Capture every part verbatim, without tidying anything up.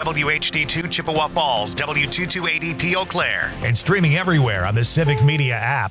W H D two Chippewa Falls, W two two eight E P Eau Claire. And streaming everywhere on the Civic Media app.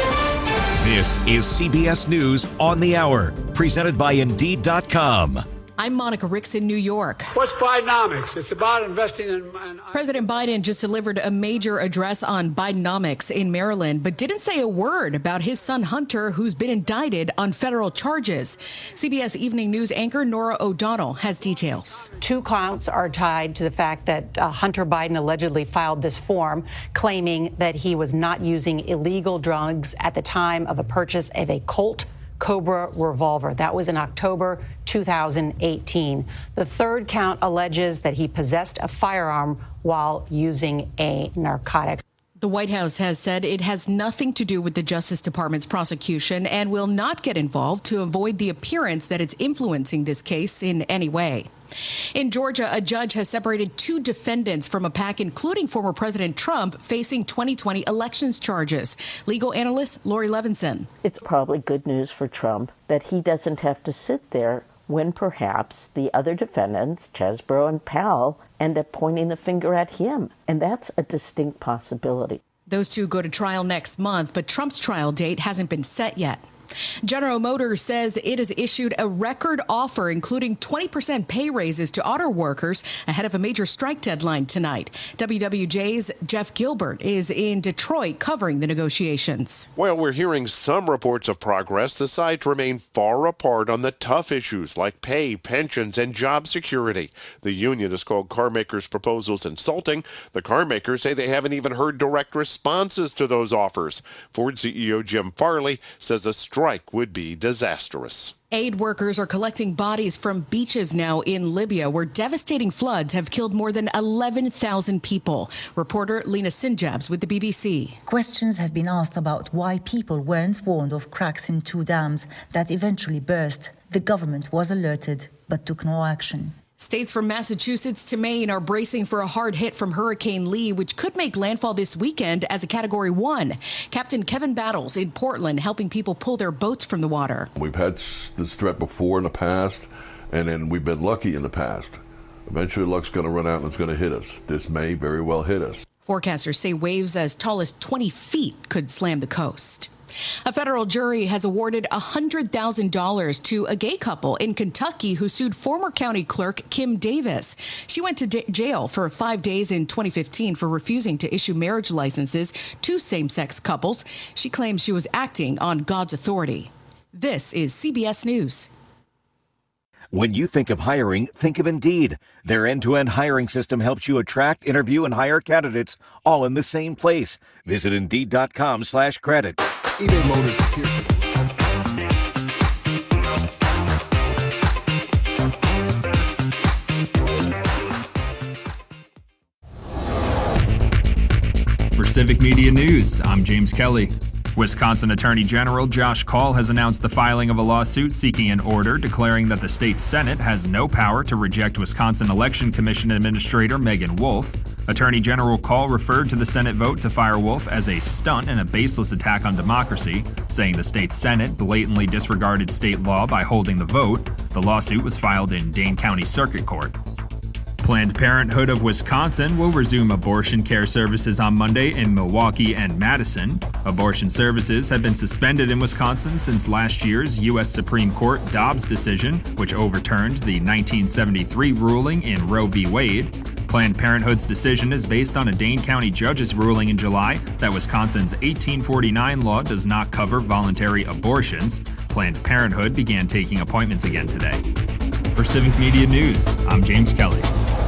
This is C B S News on the Hour, presented by Indeed dot com. I'm Monica Ricks in New York. What's Bidenomics? It's about investing in... in President Biden just delivered a major address on Bidenomics in Maryland, but didn't say a word about his son Hunter, who's been indicted on federal charges. C B S Evening News anchor Nora O'Donnell has details. Two counts are tied to the fact that uh, Hunter Biden allegedly filed this form claiming that he was not using illegal drugs at the time of a purchase of a Colt Cobra revolver. That was in October two thousand eighteen. The third count alleges that he possessed a firearm while using a narcotic. The White House has said it has nothing to do with the Justice Department's prosecution and will not get involved to avoid the appearance that it's influencing this case in any way. In Georgia, a judge has separated two defendants from a pack, including former President Trump, facing twenty twenty elections charges. Legal analyst Lori Levinson. It's probably good news for Trump that he doesn't have to sit there when perhaps the other defendants, Chesbrough and Powell, end up pointing the finger at him. And that's a distinct possibility. Those two go to trial next month, but Trump's trial date hasn't been set yet. General Motors says it has issued a record offer, including twenty percent pay raises to auto workers ahead of a major strike deadline tonight. W W J's Jeff Gilbert is in Detroit covering the negotiations. While we're hearing some reports of progress, the sides remain far apart on the tough issues like pay, pensions, and job security. The union has called carmakers' proposals insulting. The carmakers say they haven't even heard direct responses to those offers. Ford C E O Jim Farley says a strike would be disastrous. Aid workers are collecting bodies from beaches now in Libya, where devastating floods have killed more than eleven thousand people. Reporter Lena Sinjabs with the B B C. Questions have been asked about why people weren't warned of cracks in two dams that eventually burst. The government was alerted, but took no action. States from Massachusetts to Maine are bracing for a hard hit from Hurricane Lee, which could make landfall this weekend as a Category one. Captain Kevin Battles in Portland helping people pull their boats from the water. We've had this threat before in the past, and then we've been lucky in the past. Eventually luck's going to run out and it's going to hit us. This may very well hit us. Forecasters say waves as tall as twenty feet could slam the coast. A federal jury has awarded one hundred thousand dollars to a gay couple in Kentucky who sued former county clerk Kim Davis. She went to d- jail for five days in twenty fifteen for refusing to issue marriage licenses to same-sex couples. She claims she was acting on God's authority. This is C B S News. When you think of hiring, think of Indeed. Their end-to-end hiring system helps you attract, interview, and hire candidates all in the same place. Visit Indeed.com slash credit. eBay Motors is here. For Civic Media News, I'm James Kelly. Wisconsin Attorney General Josh Kaul has announced the filing of a lawsuit seeking an order declaring that the state Senate has no power to reject Wisconsin Election Commission Administrator Megan Wolf. Attorney General Kaul referred to the Senate vote to fire Wolf as a stunt and a baseless attack on democracy, saying the state Senate blatantly disregarded state law by holding the vote. The lawsuit was filed in Dane County Circuit Court. Planned Parenthood of Wisconsin will resume abortion care services on Monday in Milwaukee and Madison. Abortion services have been suspended in Wisconsin since last year's U S Supreme Court Dobbs decision, which overturned the nineteen seventy-three ruling in Roe v. Wade. Planned Parenthood's decision is based on a Dane County judge's ruling in July that Wisconsin's eighteen forty-nine law does not cover voluntary abortions. Planned Parenthood began taking appointments again today. For Civic Media News, I'm James Kelly.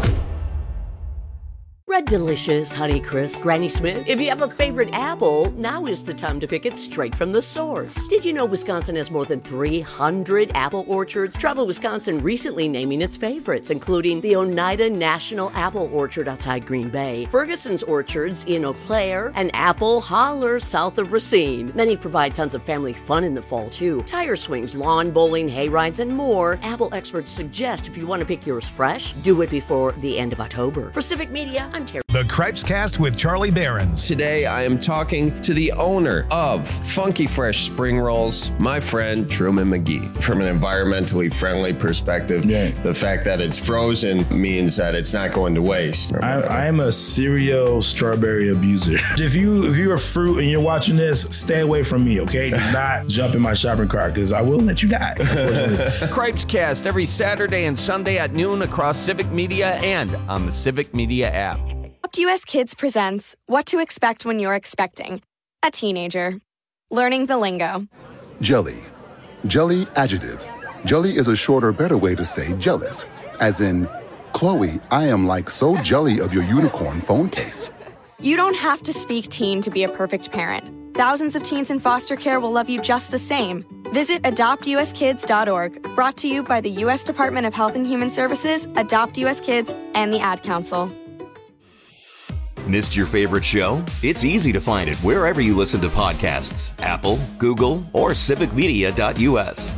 Red Delicious, Honeycrisp, Granny Smith. If you have a favorite apple, now is the time to pick it straight from the source. Did you know Wisconsin has more than three hundred apple orchards? Travel Wisconsin recently naming its favorites, including the Oneida National Apple Orchard outside Green Bay, Ferguson's Orchards in Eau Claire, and Apple Holler south of Racine. Many provide tons of family fun in the fall, too. Tire swings, lawn bowling, hay rides, and more. Apple experts suggest if you want to pick yours fresh, do it before the end of October. For Civic Media, I'm Terry care. The Cripes Cast with Charlie Behrens. Today I am talking to the owner of Funky Fresh Spring Rolls, my friend Truman McGee. From an environmentally friendly perspective, yeah. the fact that it's frozen means that it's not going to waste. I, I am a serial strawberry abuser. If you if you're a fruit and you're watching this, stay away from me, okay? Do not jump in my shopping cart because I will let you die. Cripes Cast every Saturday and Sunday at noon across Civic Media and on the Civic Media app. Adopt U S Kids presents What to Expect When You're Expecting a Teenager. Learning the lingo. Jelly. Jelly adjective. Jelly is a shorter, better way to say jealous. As in, Chloe, I am like so jelly of your unicorn phone case. You don't have to speak teen to be a perfect parent. Thousands of teens in foster care will love you just the same. Visit adopt u s kids dot org. Brought to you by the U S Department of Health and Human Services, Adopt U S Kids, and the Ad Council. Missed your favorite show? It's easy to find it wherever you listen to podcasts. Apple, Google, or civic media dot u s.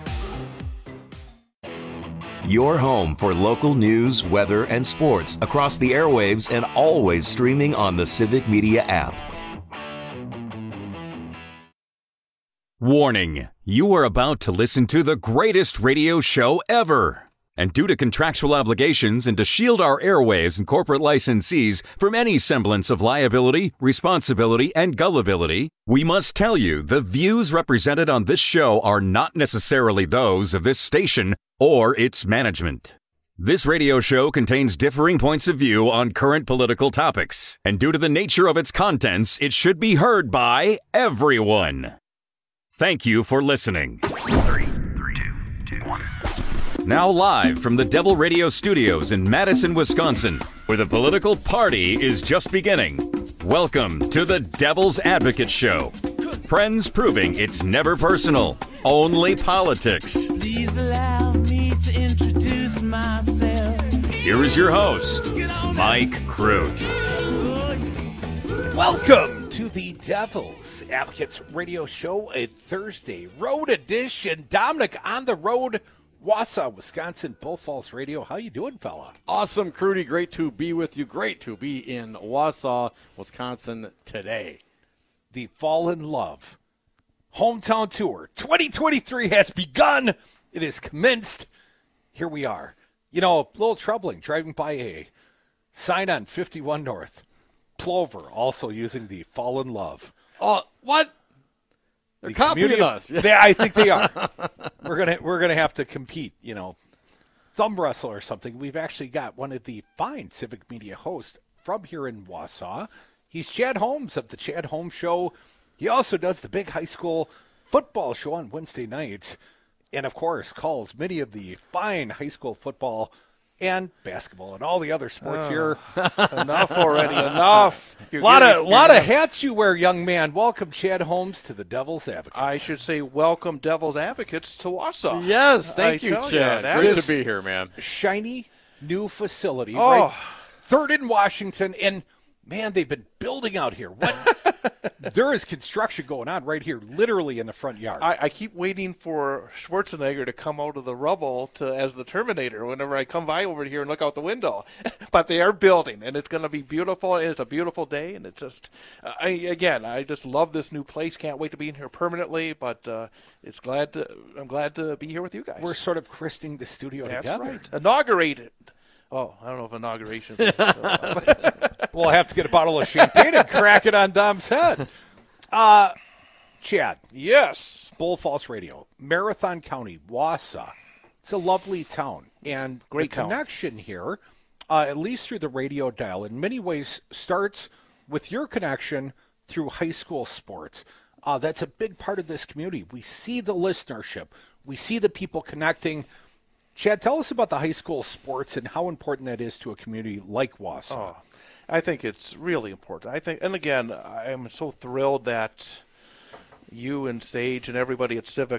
Your home for local news, weather, and sports across the airwaves and always streaming on the Civic Media app. Warning, you are about to listen to the greatest radio show ever. And due to contractual obligations and to shield our airwaves and corporate licensees from any semblance of liability, responsibility, and gullibility, we must tell you the views represented on this show are not necessarily those of this station or its management. This radio show contains differing points of view on current political topics, and due to the nature of its contents, it should be heard by everyone. Thank you for listening. Three, three, two, two, one. Now live from the Devil Radio Studios in Madison, Wisconsin, where the political party is just beginning. Welcome to the Devil's Advocate Show. Friends proving it's never personal, only politics. Please allow me to introduce myself. Here is your host, Mike Crute. Welcome to the Devil's Advocates Radio Show, a Thursday road edition. Dominic on the road. Wausau, Wisconsin, Bull Falls Radio. How you doing, fella? Awesome, Crudy. Great to be with you. Great to be in Wausau, Wisconsin today. The Fall in Love Hometown Tour twenty twenty-three has begun. It has commenced. Here we are. You know, a little troubling driving by a sign on fifty-one North. Plover also using the Fall in Love. Oh, what? They're the copying us. They, I think they are. We're gonna we're gonna have to compete. You know, thumb wrestle or something. We've actually got one of the fine Civic Media hosts from here in Wausau. He's Chad Holmes of the Chad Holmes Show. He also does the big high school football show on Wednesday nights, and of course calls many of the fine high school football and basketball and all the other sports oh, here. Enough already. Enough. A lot of lot of hats you wear, young man. Welcome, Chad Holmes, to the Devil's Advocates. I should say welcome, Devil's Advocates, to Wausau. Yes, thank I you, Chad. You, Great to be here, man. Shiny new facility, oh. right? Third in Washington, and man, they've been building out here. What? There is construction going on right here, literally in the front yard. I, I keep waiting for Schwarzenegger to come out of the rubble to as the Terminator whenever I come by over here and look out the window. But they are building, and it's going to be beautiful, and it's a beautiful day, and it's just, uh, I, again, I just love this new place. Can't wait to be in here permanently, but uh, it's glad to, I'm glad to be here with you guys. We're sort of christening the studio That's together. Right. Inaugurated. Oh, I don't know if inauguration. We'll have to get a bottle of champagne and crack it on Dom's head. Uh, Chad. Yes. Bull Falls Radio, Marathon County, Wausau. It's a lovely town. And Great the town. connection here, uh, at least through the radio dial, in many ways starts with your connection through high school sports. Uh, that's a big part of this community. We see the listenership. We see the people connecting. Chad, tell us about the high school sports and how important that is to a community like Wausau. Oh, I think it's really important. I think, and again, I am so thrilled that you and Sage and everybody at Civic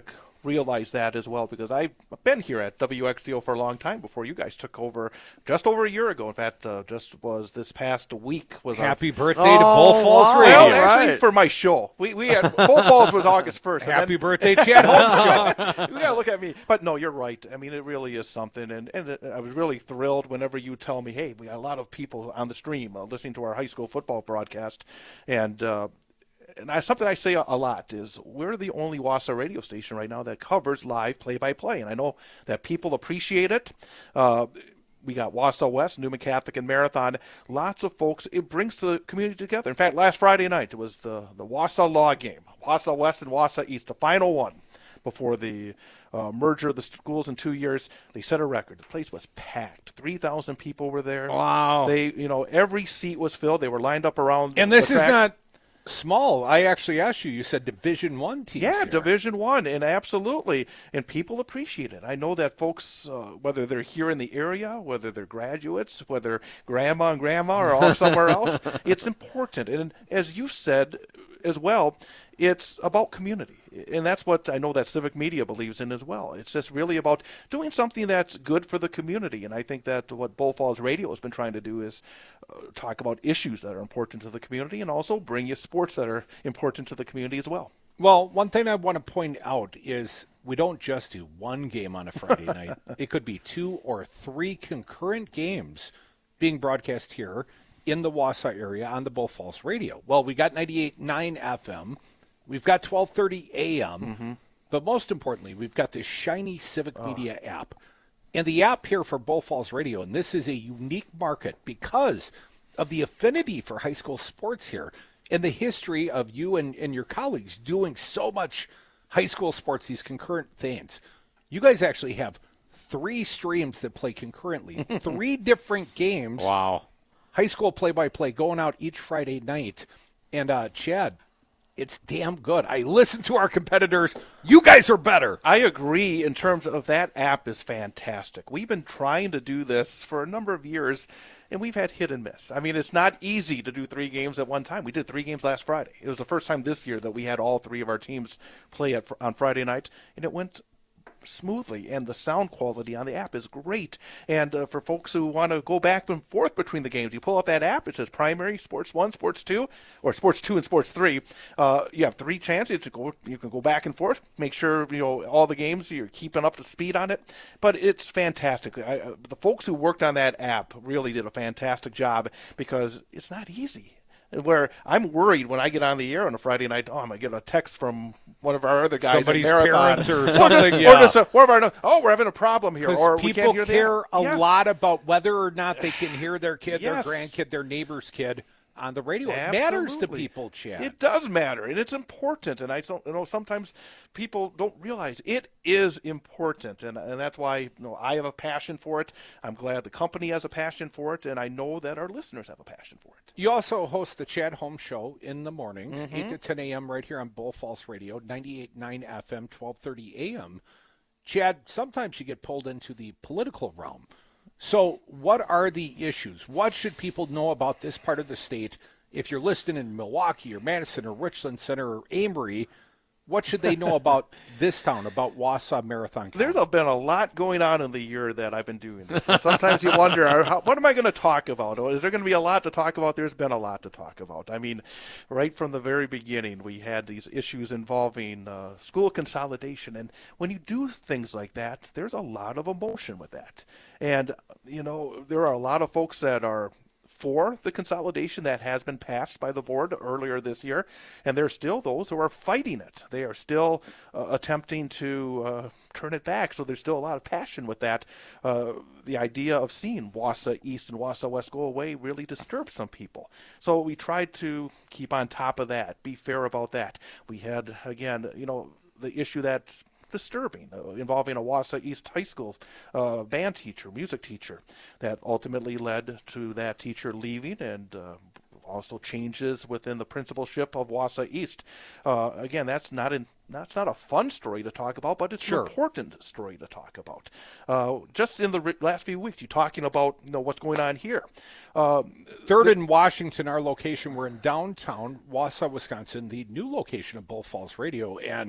realize that as well, because I've been here at W X D O for a long time before you guys took over just over a year ago. In fact, uh, just was this past week was Happy our, birthday oh, to Bull Falls wow. Radio. Well, actually, right. for my show. We we had Bull Falls was August first. Happy then, birthday, Chad Holmes show. You got to look at me. But no, you're right. I mean, it really is something. And, and it, I was really thrilled whenever you tell me, hey, we got a lot of people on the stream uh, listening to our high school football broadcast. And, uh, and I, something I say a, a lot is we're the only Wausau radio station right now that covers live play-by-play. And I know that people appreciate it. Uh, we got Wausau West, Newman Catholic, and Marathon. Lots of folks. It brings the community together. In fact, last Friday night, it was the, the Wausau Law game. Wausau West and Wausau East, the final one before the uh, merger of the schools in two years. They set a record. The place was packed. three thousand people were there. Wow. They, you know, every seat was filled. They were lined up around And this the is track. not small. I actually asked you. You said Division One teams. Yeah, here. Division One, and absolutely, and people appreciate it. I know that folks, uh, whether they're here in the area, whether they're graduates, whether grandma and grandma are all somewhere else, it's important. And as you said as well, it's about community. And that's what I know that Civic Media believes in as well. It's just really about doing something that's good for the community. And I think that what Bull Falls Radio has been trying to do is uh, talk about issues that are important to the community and also bring you sports that are important to the community as well. Well, one thing I want to point out is we don't just do one game on a Friday night. It could be two or three concurrent games being broadcast here in the Wausau area on the Bull Falls Radio. Well, we got ninety-eight point nine F M. We've got twelve thirty A M. Mm-hmm. But most importantly, we've got this shiny Civic oh. Media app. And the app here for Bull Falls Radio, and this is a unique market because of the affinity for high school sports here and the history of you and, and your colleagues doing so much high school sports, these concurrent things. You guys actually have three streams that play concurrently, three different games. Wow. High school play-by-play going out each Friday night. And, uh, Chad, it's damn good. I listen to our competitors. You guys are better. I agree in terms of that app is fantastic. We've been trying to do this for a number of years, and we've had hit and miss. I mean, it's not easy to do three games at one time. We did three games last Friday. It was the first time this year that we had all three of our teams play at, on Friday night, and it went smoothly, and the sound quality on the app is great. And uh, for folks who want to go back and forth between the games, you pull up that app. It says primary, sports one, sports two, or sports two and sports three. Uh, you have three chances to go. You can go back and forth. Make sure you know all the games. You're keeping up to speed on it. But it's fantastic. I, uh, the folks who worked on that app really did a fantastic job because it's not easy. Where I'm worried when I get on the air on a Friday night, oh, I'm going to get a text from one of our other guys Somebody's at Marathon. parents or something. or just, yeah. or just a, one of our, oh, we're having a problem here. Or people we can't hear care the a yes. lot about whether or not they can hear their kid, yes. their grandkid, their neighbor's kid on the radio. Absolutely. It matters to people, Chad. It does matter, and it's important. And I don't, you know, sometimes people don't realize it is important, and and that's why you know I have a passion for it. I'm glad the company has a passion for it, and I know that our listeners have a passion for it. You also host the Chad Holmes Show in the mornings, Mm-hmm. eight to ten a.m. right here on Bull Falls Radio, ninety-eight point nine F M, twelve thirty A M. Chad, sometimes you get pulled into the political realm. So what are the issues? What should people know about this part of the state? If you're listening in Milwaukee or Madison or Richland Center or Amory, what should they know about this town, about Wausau Marathon County? There's been a lot going on in the year that I've been doing this. And sometimes you wonder, how, what am I going to talk about? Is there going to be a lot to talk about? There's been a lot to talk about. I mean, right from the very beginning, we had these issues involving uh, school consolidation. And when you do things like that, there's a lot of emotion with that. And, you know, there are a lot of folks that are for the consolidation that has been passed by the board earlier this year, and there are still those who are fighting it. They are still uh, attempting to uh, turn it back, so there's still a lot of passion with that. Uh, the idea of seeing Wausau East and Wausau West go away really disturbs some people. So we tried to keep on top of that, be fair about that. We had, again, you know, the issue that's disturbing, uh, involving a Wausau East High School uh, band teacher, music teacher, that ultimately led to that teacher leaving, and uh, also changes within the principalship of Wausau East. Uh, again, that's not in, that's not a fun story to talk about, but it's Sure. an important story to talk about. Uh, just in the re- last few weeks, you're talking about you know what's going on here. Uh, Third and Washington, our location. We're in downtown Wausau, Wisconsin, the new location of Bull Falls Radio, and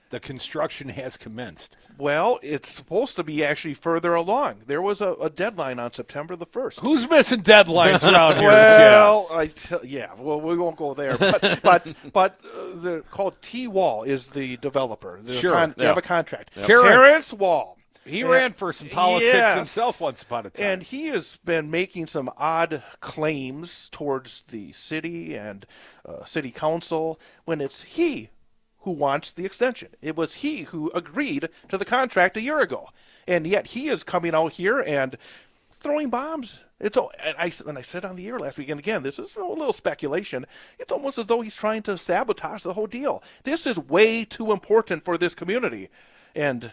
The construction has commenced. Well, it's supposed to be actually further along. There was a, a deadline on September the first. Who's missing deadlines around here? Well, I t- yeah, well, we won't go there. But but, but uh, the called T-Wall is the developer. The Sure. con- They Yeah. have a contract. Yep. Terrence, Terrence Wall. He And- ran for some politics Yes. himself once upon a time. And he has been making some odd claims towards the city and uh, city council when it's he who wants the extension. It was he who agreed to the contract a year ago. And yet he is coming out here and throwing bombs. It's all, and I, and I said on the air last week, and again, this is a little speculation. It's almost as though he's trying to sabotage the whole deal. This is way too important for this community. And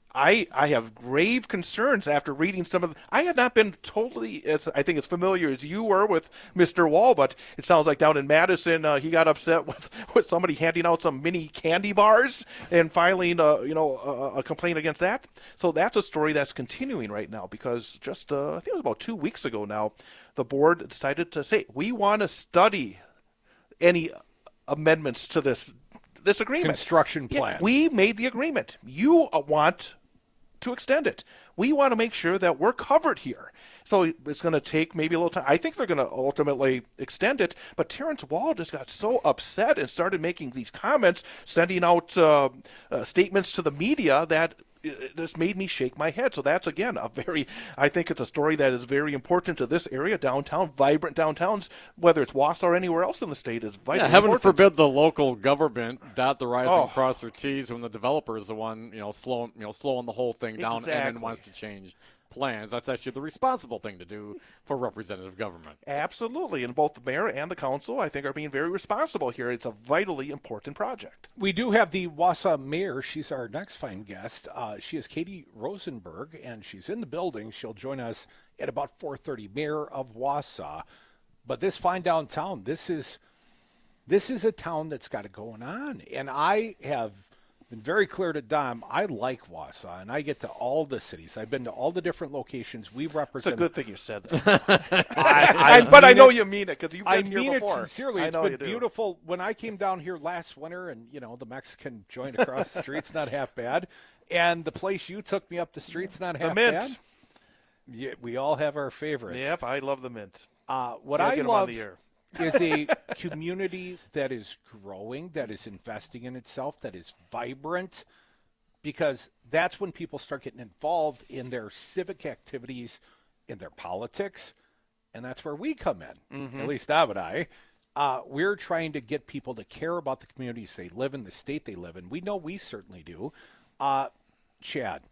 I I have grave concerns after reading some of the, I had not been totally, as I think, as familiar as you were with Mister Wall, but it sounds like down in Madison, uh, he got upset with, with somebody handing out some mini candy bars and filing uh, you know, a, a complaint against that. So that's a story that's continuing right now because just, uh, I think it was about two weeks ago now, the board decided to say, we want to study any amendments to this this agreement. Construction Yeah, plan. we made the agreement. You uh, want to extend it. We want to make sure that we're covered here. So it's going to take maybe a little time. I think they're going to ultimately extend it. But Terrence Wall just got so upset and started making these comments, sending out uh, uh, statements to the media that it just made me shake my head. So that's, again, a very, I think it's a story that is very important to this area, downtown, vibrant downtowns, whether it's Wausau or anywhere else in the state, is vitally Yeah, heaven important. forbid the local government dot the I's Oh. and cross their T's when the developer is the one, you know, slowing, you know, slowing the whole thing down and Exactly. then wants to change plans. That's actually the responsible thing to do for representative government. Absolutely, and both the mayor and the council, I think, are being very responsible here. It's a vitally important project. We do have the Wausau mayor. She's our next fine guest. Uh, she is Katie Rosenberg, and she's in the building. She'll join us at about four thirty. Mayor of Wausau. But this fine downtown, this is this is a town that's got it going on. And I have been very clear to Dom, I like Wausau, and I get to all the cities. I've been to all the different locations we represent. It's a good thing you said that. I, I, but I know you mean it because you've been I here mean before. it sincerely. I It's know been you do. beautiful. When I came down here last winter, and you know the Mexican joint across the street's not half bad, and the place you took me up the street's not The half Mint. bad. Yeah, we all have our favorites. Yep, I love the Mint. Uh, what Gotta I get 'em on love the air. is a community that is growing, that is investing in itself, that is vibrant, because that's when people start getting involved in their civic activities, in their politics, and that's where we come in, Mhm. at least Dom and I. Uh, we're trying to get people to care about the communities they live in, the state they live in. We know we certainly do. Uh, Chad,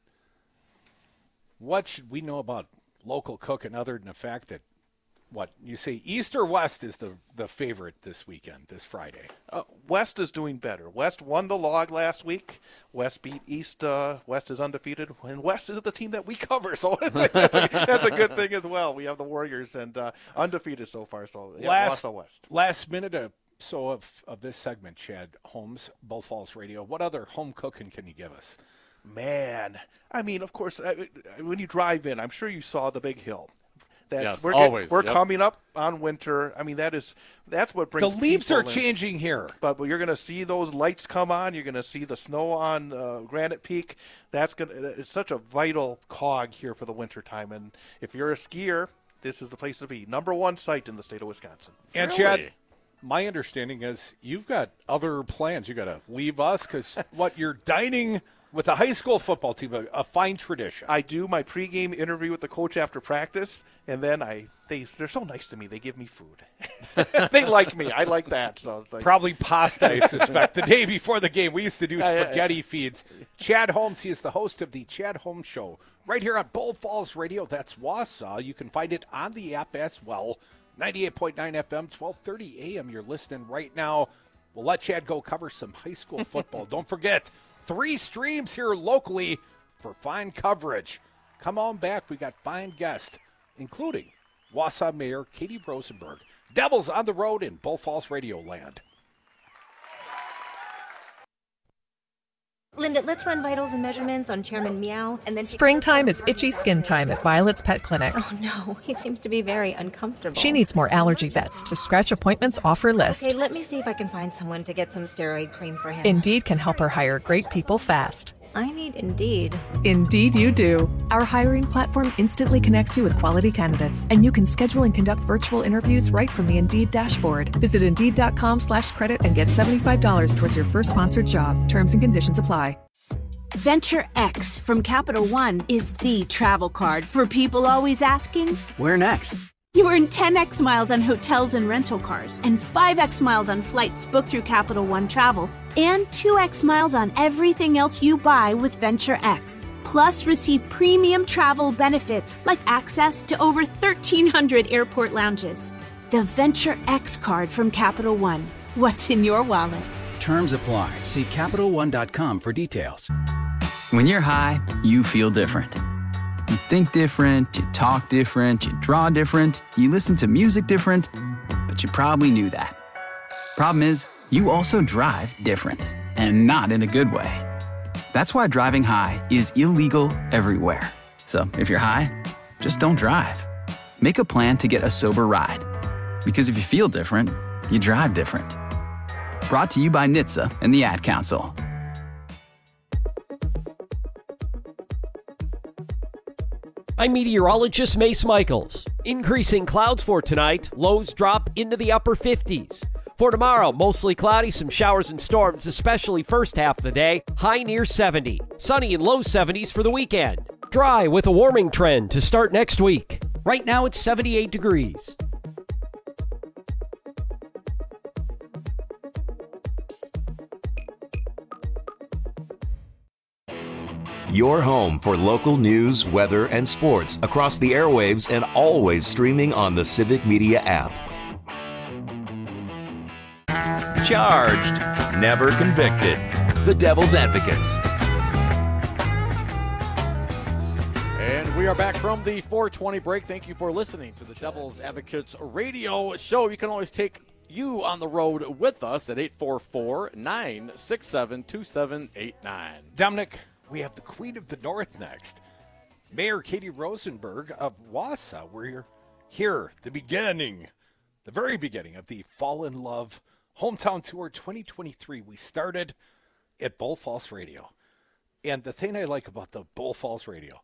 what should we know about local cooking other than the fact that, what, you say East or West is the, the favorite this weekend, this Friday? Uh, West is doing better. West won the log last week. West beat East. Uh, West is undefeated, and West is the team that we cover, so that's a, that's a good thing as well. We have the Warriors and uh, undefeated so far. So yeah, last, Wausau West. Last minute or so of, of this segment, Chad Holmes, Bull Falls Radio. What other home cooking can you give us? Man, I mean, of course, I, when you drive in, I'm sure you saw the Big Hill. That's, Yes, we're always, We're yep. coming up on winter. I mean, that is that's what brings The leaves people are in. changing here. But you're going to see those lights come on. You're going to see the snow on uh, Granite Peak. That's going. It's such a vital cog here for the winter time. And if you're a skier, this is the place to be. Number one site in the state of Wisconsin. And Chad, my understanding is you've got other plans. You got to leave us because what you're dining with the high school football team, a, a fine tradition. I do my pregame interview with the coach after practice, and then I they they're so nice to me. They give me food. They like me. I like that. So it's like Probably pasta, I suspect. The day before the game, we used to do Yeah, yeah, spaghetti yeah. feeds. Chad Holmes, he is the host of the Chad Holmes Show right here on Bull Falls Radio. That's Wausau. You can find it on the app as well. ninety-eight point nine F M, twelve thirty A M. You're listening right now. We'll let Chad go cover some high school football. Don't forget, three streams here locally for fine coverage. Come on back. We got fine guests, including Wausau Mayor Katie Rosenberg. Devils on the road in Bull Falls Radio Land. Linda, let's run vitals and measurements on Chairman Meow, and then... Springtime is itchy skin time at Violet's Pet Clinic. Oh, no. He seems to be very uncomfortable. She needs more allergy vets to scratch appointments off her list. Okay, let me see if I can find someone to get some steroid cream for him. Indeed can help her hire great people fast. I need Indeed. Indeed you do. Our hiring platform instantly connects you with quality candidates, and you can schedule and conduct virtual interviews right from the Indeed dashboard. Visit Indeed.com slash credit and get seventy-five dollars towards your first sponsored job. Terms and conditions apply. Venture X from Capital One is the travel card for people always asking, where next? You earn ten x miles on hotels and rental cars, and five x miles on flights booked through Capital One Travel, and two x miles on everything else you buy with Venture X. Plus, receive premium travel benefits like access to over thirteen hundred airport lounges. The Venture X card from Capital One. What's in your wallet? Terms apply. See Capital One dot com for details. When you're high, you feel different. You think different, you talk different, you draw different, you listen to music different, but you probably knew that. Problem is, you also drive different, and not in a good way. That's why driving high is illegal everywhere. So if you're high, just don't drive. Make a plan to get a sober ride. Because if you feel different, you drive different. Brought to you by N H T S A and the Ad Council. I'm meteorologist Mace Michaels. Increasing clouds for tonight. Lows drop into the upper fifties. For tomorrow, mostly cloudy, some showers and storms, especially first half of the day. High near seventy. Sunny and low seventies for the weekend. Dry with a warming trend to start next week. Right now it's seventy-eight degrees. Your home for local news, weather, and sports across the airwaves and always streaming on the Civic Media app. Charged, never convicted. The Devil's Advocates. And we are back from the four twenty break. Thank you for listening to the Devil's Advocates radio show. You can always take you on the road with us at eight four four, nine six seven, two seven eight nine. Dominic, we have the Queen of the North next. Mayor Katie Rosenberg of Wausau. We're here, the beginning, the very beginning of the Fall in Love Hometown Tour twenty twenty-three. We started at Bull Falls Radio. And the thing I like about the Bull Falls Radio,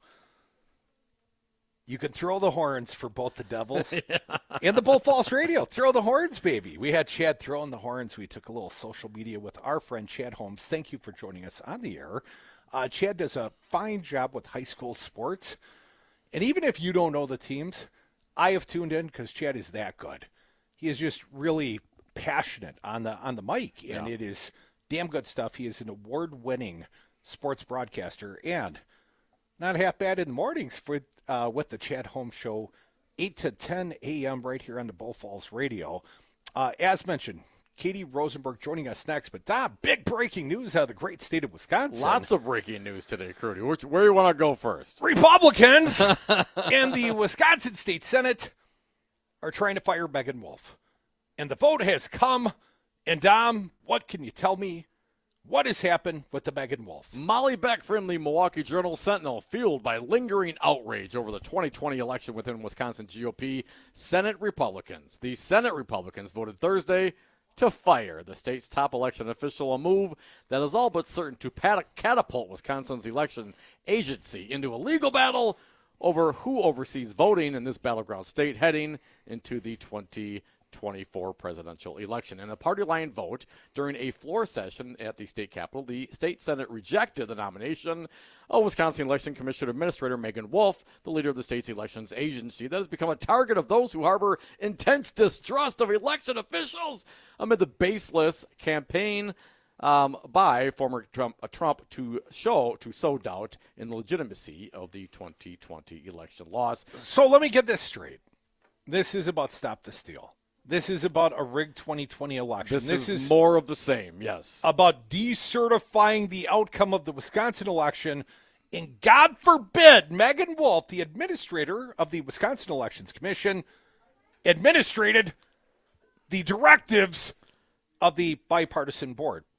you can throw the horns for both the Devils yeah. and the Bull Falls Radio. Throw the horns, baby. We had Chad throwing the horns. We took a little social media with our friend Chad Holmes. Thank you for joining us on the air. Uh, Chad does a fine job with high school sports. And even if you don't know the teams, I have tuned in because Chad is that good. He is just really passionate on the on the mic, and yeah. it is damn good stuff. He is an award-winning sports broadcaster, and not half bad in the mornings for uh, with the Chad Holmes Show, eight to ten a.m. right here on the Bull Falls Radio. Uh, as mentioned, Katie Rosenberg joining us next. But, Dom, big breaking news out of the great state of Wisconsin. Lots of breaking news today, Crudy. Which, where do you want to go first? Republicans in the Wisconsin State Senate are trying to fire Megan Wolf. And the vote has come. And, Dom, what can you tell me? What has happened with the Megan Wolf? Molly Beck from the Milwaukee Journal-Sentinel, fueled by lingering outrage over the twenty twenty election within Wisconsin G O P Senate Republicans. The Senate Republicans voted Thursday to fire the state's top election official, a move that is all but certain to catapult Wisconsin's election agency into a legal battle over who oversees voting in this battleground state heading into the twenty twenty-four presidential election. In a party line vote during a floor session at the state capitol, the state Senate rejected the nomination of Wisconsin Election Commission Administrator Megan Wolf, the leader of the state's elections agency that has become a target of those who harbor intense distrust of election officials amid the baseless campaign um, by former Trump, uh, Trump to show to sow doubt in the legitimacy of the twenty twenty election loss. So let me get this straight. This is about Stop the Steal. This is about a rigged twenty twenty election. This, this is, is more of the same, yes. About decertifying the outcome of the Wisconsin election. And God forbid, Megan Wolf, the administrator of the Wisconsin Elections Commission, administrated the directives of the bipartisan board.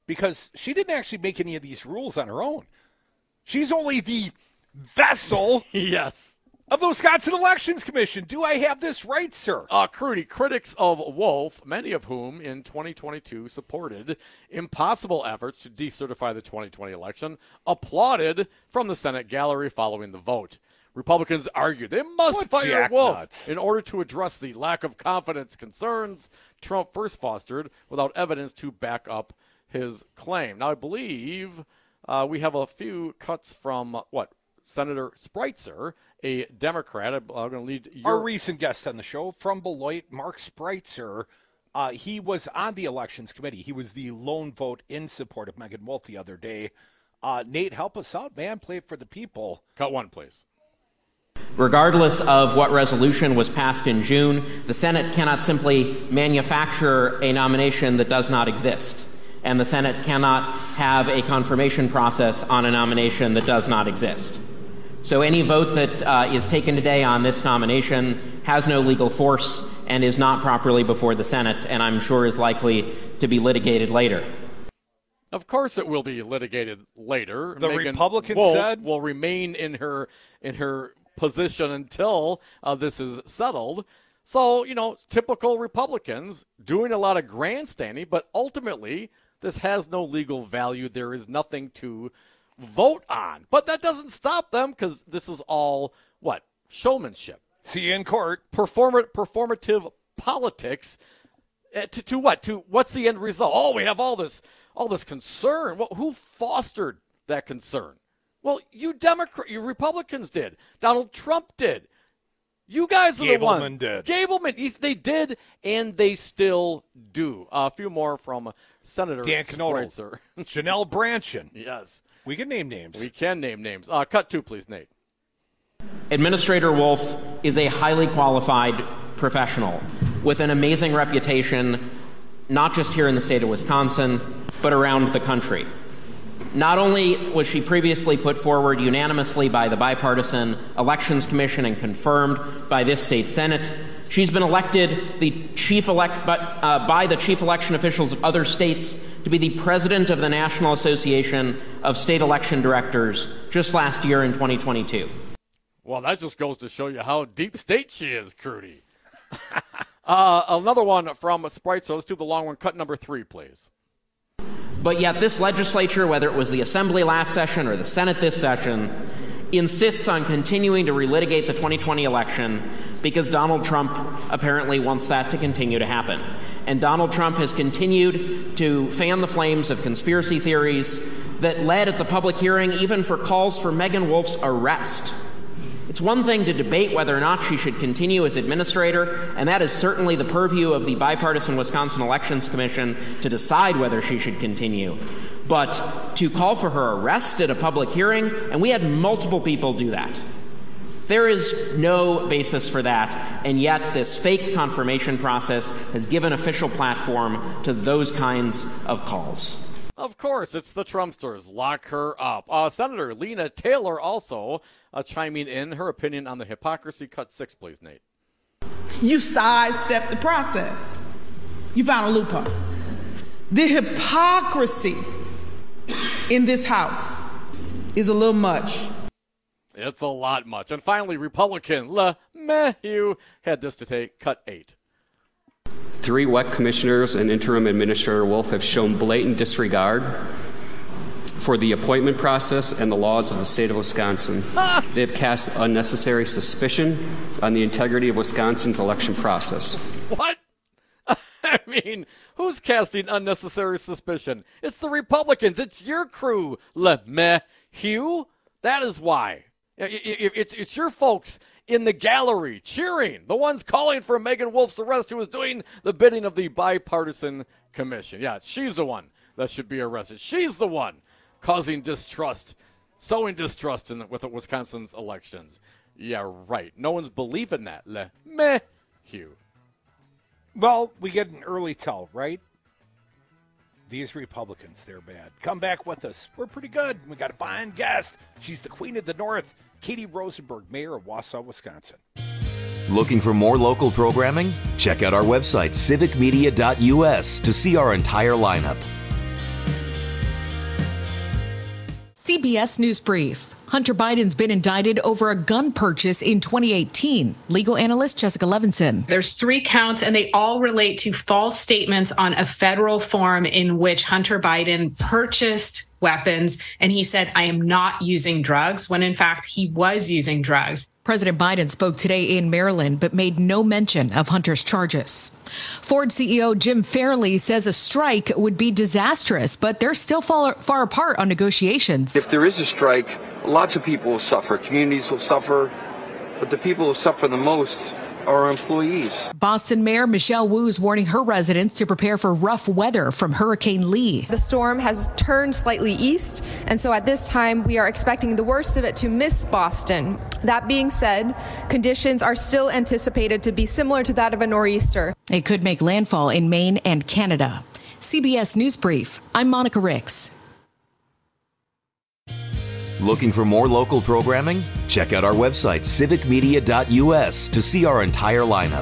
because she didn't actually make any of these rules on her own. She's only the vessel yes. of the Wisconsin Elections Commission. Do I have this right, sir? Uh, Crudy, critics of Wolf, many of whom in twenty twenty-two supported impossible efforts to decertify the twenty twenty election, applauded from the Senate gallery following the vote. Republicans argued they must What fire Wolf jacknuts? in order to address the lack of confidence concerns Trump first fostered without evidence to back up his claim. Now, I believe uh, we have a few cuts from, what, Senator Spreitzer, a Democrat. I'm going to lead your... Our recent guest on the show from Beloit, Mark Spreitzer. Uh, he was on the Elections Committee. He was the lone vote in support of Megan Wolf the other day. Uh, Nate, help us out, man. Play it for the people. Cut one, please. Regardless of what resolution was passed in June, the Senate cannot simply manufacture a nomination that does not exist. And the Senate cannot have a confirmation process on a nomination that does not exist. So any vote that uh, is taken today on this nomination has no legal force and is not properly before the Senate, and I'm sure is likely to be litigated later. Of course it will be litigated later. The Megan Republican Wolf said will remain in her in her position until uh, this is settled. So, you know, typical Republicans doing a lot of grandstanding, but ultimately this has no legal value. There is nothing to vote on. But that doesn't stop them because this is all, what, showmanship. See you in court. Perform- performative politics. Uh, to, to what? To what's the end result? Oh, we have all this all this concern. Well, who fostered that concern? Well, you Democrat, you Republicans did. Donald Trump did. You guys are the ones. Gableman did. Gableman, he's, they did, and they still do. Uh, a few more from Senator Dan Knodel. Spreitzer. Janelle Branchin. Yes. We can name names. We can name names. Uh, cut two, please, Nate. Administrator Wolf is a highly qualified professional with an amazing reputation, not just here in the state of Wisconsin, but around the country. Not only was she previously put forward unanimously by the Bipartisan Elections Commission and confirmed by this state Senate, she's been elected the chief elect, but, uh, by the chief election officials of other states to be the president of the National Association of State Election Directors just last year in twenty twenty-two. Well, that just goes to show you how deep state she is, Crudy. uh, another one from Spreitzer. Let's do the long one. Cut number three, please. But yet this legislature, whether it was the Assembly last session or the Senate this session, insists on continuing to relitigate the twenty twenty election because Donald Trump apparently wants that to continue to happen. And Donald Trump has continued to fan the flames of conspiracy theories that led at the public hearing even for calls for Megan Wolf's arrest. It's one thing to debate whether or not she should continue as administrator, and that is certainly the purview of the Bipartisan Wisconsin Elections Commission to decide whether she should continue. But to call for her arrest at a public hearing, and we had multiple people do that. There is no basis for that, and yet this fake confirmation process has given official platform to those kinds of calls. Of course, it's the Trumpsters. Lock her up. Uh, Senator Lena Taylor also uh, chiming in her opinion on the hypocrisy. Cut six, please, Nate. You sidestepped the process. You found a loophole. The hypocrisy in this House is a little much. It's a lot much. And finally, Republican LeMahieu had this to take. Cut eight. Three W E C commissioners and interim administrator Wolf have shown blatant disregard for the appointment process and the laws of the state of Wisconsin. Ah! They have cast unnecessary suspicion on the integrity of Wisconsin's election process. What? I mean, who's casting unnecessary suspicion? It's the Republicans. It's your crew, LeMahieu. That is why. It's, it's your folks in the gallery cheering, the ones calling for Megan Wolf's arrest who is doing the bidding of the Bipartisan Commission. Yeah, she's the one that should be arrested. She's the one causing distrust, sowing distrust in, with the Wisconsin's elections. Yeah, right. No one's believing that. LeMahieu. Well, we get an early tell, right? These Republicans, they're bad. Come back with us. We're pretty good. We got a fine guest. She's the Queen of the North, Katie Rosenberg, Mayor of Wausau, Wisconsin. Looking for more local programming? Check out our website, civic media dot u s, to see our entire lineup. C B S News Brief. Hunter Biden's been indicted over a gun purchase in twenty eighteen. Legal analyst Jessica Levinson. There's three counts, and they all relate to false statements on a federal form in which Hunter Biden purchased weapons, and he said, I am not using drugs, when in fact he was using drugs. President Biden spoke today in Maryland, but made no mention of Hunter's charges. Ford C E O Jim Farley says a strike would be disastrous, but they're still far, far apart on negotiations. If there is a strike, lots of people will suffer. Communities will suffer, but the people who suffer the most are employees. Boston Mayor Michelle Wu is warning her residents to prepare for rough weather from Hurricane Lee. The storm has turned slightly east, and so at this time we are expecting the worst of it to miss Boston. That being said, conditions are still anticipated to be similar to that of a nor'easter. It could make landfall in Maine and Canada. C B S News Brief. I'm Monica Ricks. Looking for more local programming? Check out our website, civic media dot U S, to see our entire lineup.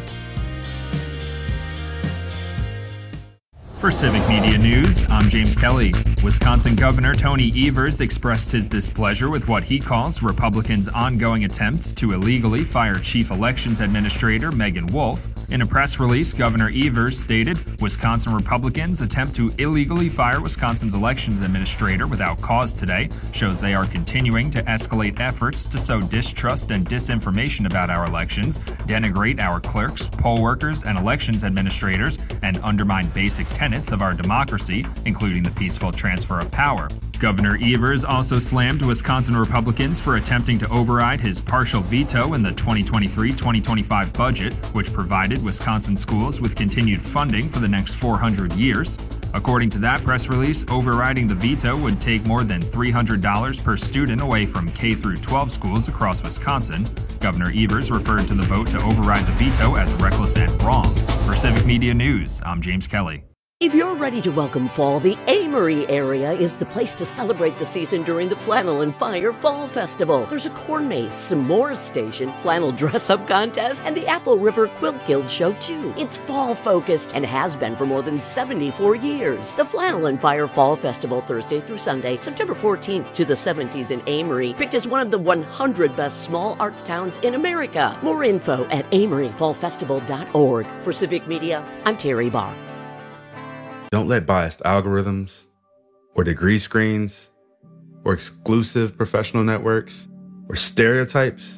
For Civic Media News, I'm James Kelly. Wisconsin Governor Tony Evers expressed his displeasure with what he calls Republicans' ongoing attempts to illegally fire Chief Elections Administrator Megan Wolf. In a press release, Governor Evers stated, Wisconsin Republicans' attempt to illegally fire Wisconsin's elections administrator without cause today shows they are continuing to escalate efforts to sow distrust and disinformation about our elections, denigrate our clerks, poll workers, and elections administrators, and undermine basic tenets of our democracy, including the peaceful transfer of power. Governor Evers also slammed Wisconsin Republicans for attempting to override his partial veto in the twenty twenty-three twenty twenty-five budget, which provided Wisconsin schools with continued funding for the next four hundred years. According to that press release, overriding the veto would take more than three hundred dollars per student away from K through twelve schools across Wisconsin. Governor Evers referred to the vote to override the veto as reckless and wrong. For Civic Media News, I'm James Kelly. If you're ready to welcome fall, the Amory area is the place to celebrate the season during the Flannel and Fire Fall Festival. There's a corn maze, s'mores station, flannel dress-up contest, and the Apple River Quilt Guild show, too. It's fall-focused and has been for more than seventy-four years. The Flannel and Fire Fall Festival, Thursday through Sunday, September fourteenth to the seventeenth in Amory, picked as one of the one hundred best small arts towns in America. More info at amory fall festival dot org. For Civic Media, I'm Terry Barr. Don't let biased algorithms, or degree screens, or exclusive professional networks, or stereotypes.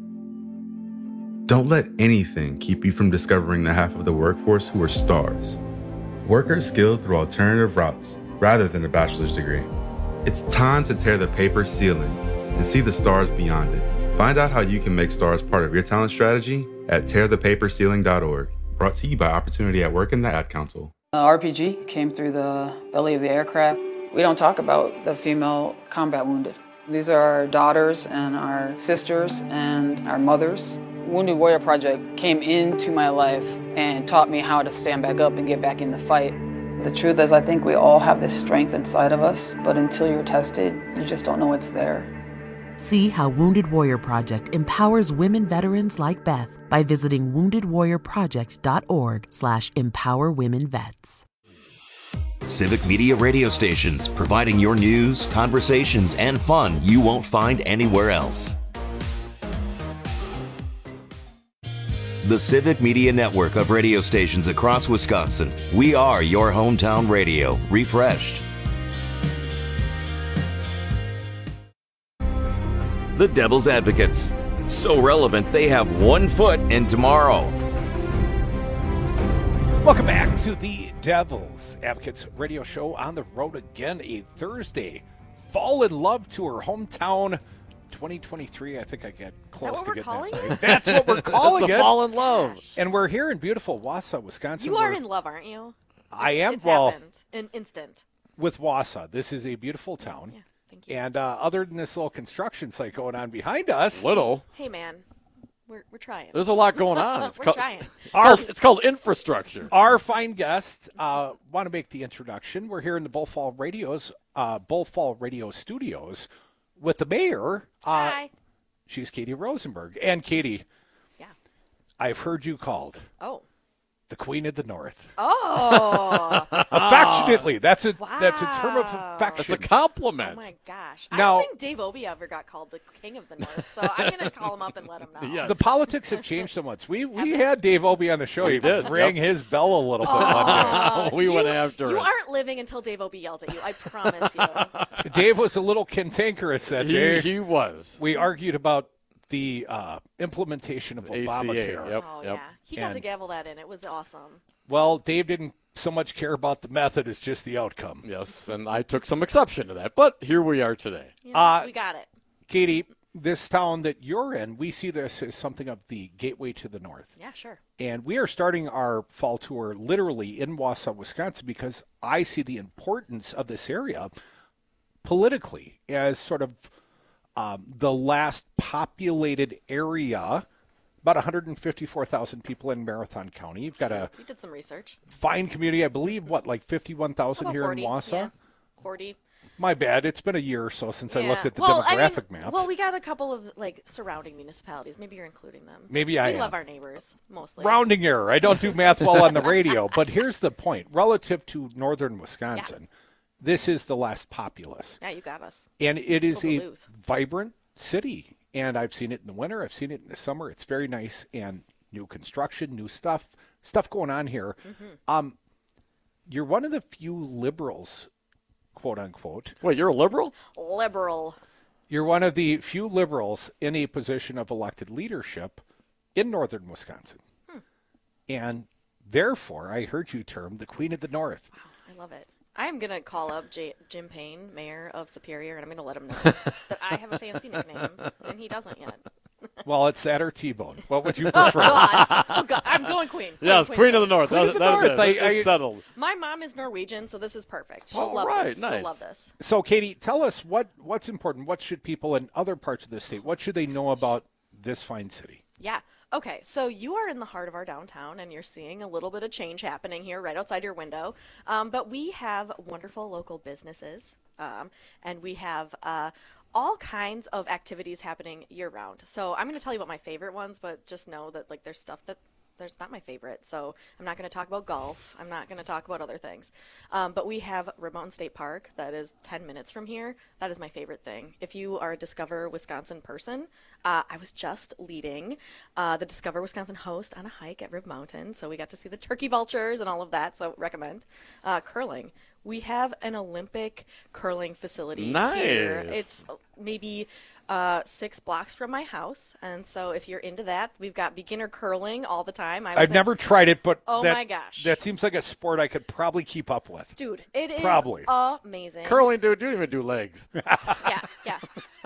Don't let anything keep you from discovering the half of the workforce who are stars. Workers skilled through alternative routes rather than a bachelor's degree. It's time to tear the paper ceiling and see the stars beyond it. Find out how you can make stars part of your talent strategy at tear the paper ceiling dot org. Brought to you by Opportunity at Work and the Ad Council. Uh, R P G came through the belly of the aircraft. We don't talk about the female combat wounded. These are our daughters and our sisters and our mothers. Wounded Warrior Project came into my life and taught me how to stand back up and get back in the fight. The truth is, I think we all have this strength inside of us, but until you're tested, you just don't know it's there. See how Wounded Warrior Project empowers women veterans like Beth by visiting wounded warrior project dot org slash empower women vets. Civic Media radio stations, providing your news, conversations, and fun you won't find anywhere else. The Civic Media network of radio stations across Wisconsin. We are your hometown radio, refreshed. The Devil's Advocates. So relevant, they have one foot in tomorrow. Welcome back to the Devil's Advocates radio show, on the road again, a Thursday. Fall in Love Tour, hometown twenty twenty-three. I think I get close Is that what to we're getting calling that it? right. That's what we're calling It's a it. fall in love. And we're here in beautiful Wausau, Wisconsin. You are We're- in love, aren't you? I It's- am. It's well, happened. An instant. with Wausau. This is a beautiful town. Yeah, thank you. And uh, other than this little construction site going on behind us. Little. Hey, man. We're, we're trying. There's a lot going on. It's we're called, trying. It's called, it's called infrastructure. Our fine guest, uh, want to make the introduction. We're here in the Bullfall Radios, uh, Bullfall Radio Studios with the mayor. Uh, Hi. She's Katie Rosenberg. And Katie, Yeah. I've heard you called. Oh. the Queen of the North. Oh. Affectionately. That's a wow. that's a term of affection. That's a compliment. Oh, my gosh. Now, I don't think Dave Obey ever got called the King of the North, so I'm going to call him up and let him know. Yes. The politics have changed so much. We we had Dave Obey on the show. We He did. rang Yep. his bell a little bit Oh, one day. we you, went after You it. aren't living until Dave Obey yells at you. I promise you. Dave was a little cantankerous that He- day. he was. We argued about the uh, implementation of A C A, Obamacare. yep. Oh, yeah. He got And- to gavel that in. It was awesome. Well, Dave didn't so much care about the method as just the outcome. Yes, and I took some exception to that, but here we are today. You know, Uh, we got it. Katie, this town that you're in, we see this as something of the gateway to the north. Yeah, sure. And we are starting our fall tour literally in Wausau, Wisconsin, because I see the importance of this area politically as sort of um, the last populated area. About one hundred fifty-four thousand people in Marathon County. You've got a You did some research. fine community, I believe, what, like fifty-one thousand About here forty, in Wausau? yeah. forty. My bad. It's been a year or so since I Yeah. looked at the well, demographic I mean, maps. Well, we got a couple of like surrounding municipalities. Maybe you're including them. Maybe I We am. love our neighbors mostly. Rounding error. I don't do math well on the radio. But here's the point. Relative to northern Wisconsin, this is the last populous. Yeah, you got us. And it is So a Duluth. vibrant city. And I've seen it in the winter. I've seen it in the summer. It's very nice. And new construction, new stuff, stuff going on here. Mm-hmm. Um, you're one of the few liberals, quote unquote. Wait, you're a liberal? Liberal. You're one of the few liberals in a position of elected leadership in northern Wisconsin. Hmm. And therefore, I heard you term the Queen of the North. I love it. I am going to call up J- Jim Payne, mayor of Superior, and I'm going to let him know that I have a fancy nickname, and he doesn't yet. Well, it's that or T-Bone. What would you Oh, prefer? God. Oh, God. I'm going Queen. Queen Yes, Queen of the North. Queen That of is- the that is North. it. I- It's I- settled. My mom is Norwegian, so this is perfect. She'll All love right, this. nice. She'll love this. So, Katie, tell us what, what's important. What should people in other parts of the state, what should they know about this fine city? Yeah. Okay, so you are in the heart of our downtown, and you're seeing a little bit of change happening here right outside your window. Um, but we have wonderful local businesses, um, and we have uh, all kinds of activities happening year-round. So I'm going to tell you about my favorite ones, but just know that like there's stuff that there's not my favorite. So I'm not going to talk about golf. I'm not going to talk about other things. Um, but we have Red Mountain State Park that is ten minutes from here. That is my favorite thing. If you are a Discover Wisconsin person, uh, I was just leading uh, the Discover Wisconsin host on a hike at Rib Mountain. So we got to see the turkey vultures and all of that. So recommend. Uh, curling. We have an Olympic curling facility here. Nice. It's maybe uh, six blocks from my house. And so if you're into that, we've got beginner curling all the time. I was I've in- never tried it, but Oh that, my gosh. that seems like a sport I could probably keep up with. Dude, it is Probably. amazing. Curling, dude, you don't even do legs. Yeah, yeah.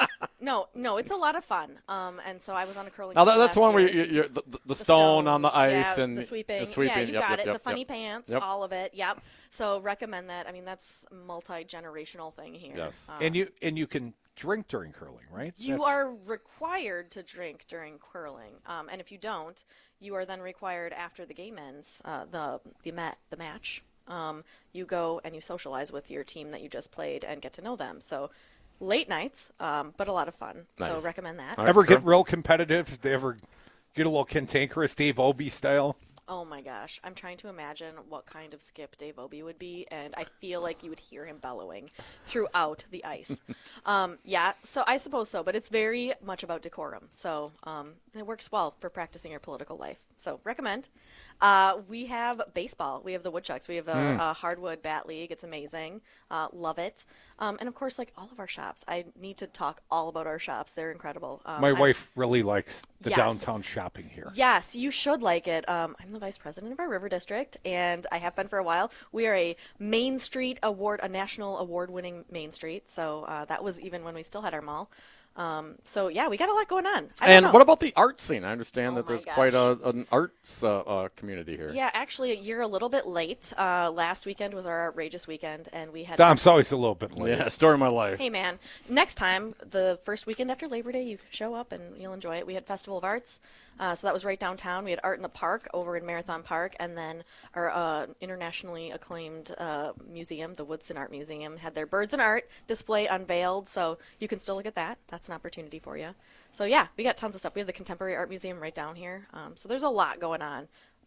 No, no, it's a lot of fun. Um, and so I was on a curling. Now, that, team that's last one where year. you, you, the, the, the stone on the stones, ice yeah, and the sweeping. The sweeping. Yeah, you Yep, got yep, it. yep, the funny yep. pants, Yep. all of it. Yep. So recommend that. I mean, that's multi-generational thing here. Yes. Um, and you and you can drink during curling, right? You That's- are required to drink during curling, um, and if you don't, you are then required after the game ends, uh, the the mat the match. Um, you go and you socialize with your team that you just played and get to know them. So late nights, um, but a lot of fun. Nice. So recommend that. Ever get real competitive? Did they ever get a little cantankerous, Dave Obey style? Oh my gosh, I'm trying to imagine what kind of skip Dave Obey would be, and I feel like you would hear him bellowing throughout the ice. um, yeah, so I suppose so, but it's very much about decorum. So um, it works well for practicing your political life. So recommend. Uh, we have baseball. We have the Woodchucks. We have a, Mm. a hardwood bat league. It's amazing. Uh, love it. Um, and of course, like all of our shops. I need to talk all about our shops. They're incredible. Um, My I'm- wife really likes the Yes. downtown shopping here. Yes, you should like it. Um, I'm the vice president of our River District, and I have been for a while. We are a Main Street award, a national award-winning Main Street. So uh, that was even when we still had our mall. Um, so yeah, we got a lot going on. I don't And know. what about the art scene? I understand Oh that my there's quite gosh. a, an arts uh, uh, community here. Yeah, actually, you're a little bit late. Uh, last weekend was our outrageous weekend, and we had. Dom's always a little bit late. Yeah, story of my life. Hey man, next time, the first weekend after Labor Day, you show up and you'll enjoy it. We had Festival of Arts, uh, so that was right downtown. We had Art in the Park over in Marathon Park, and then our uh, internationally acclaimed uh, museum, the Woodson Art Museum, had their Birds and Art display unveiled, so you can still look at that. That's an opportunity for you. So yeah, we got tons of stuff. We have the Contemporary Art Museum right down here, um, so there's a lot going on.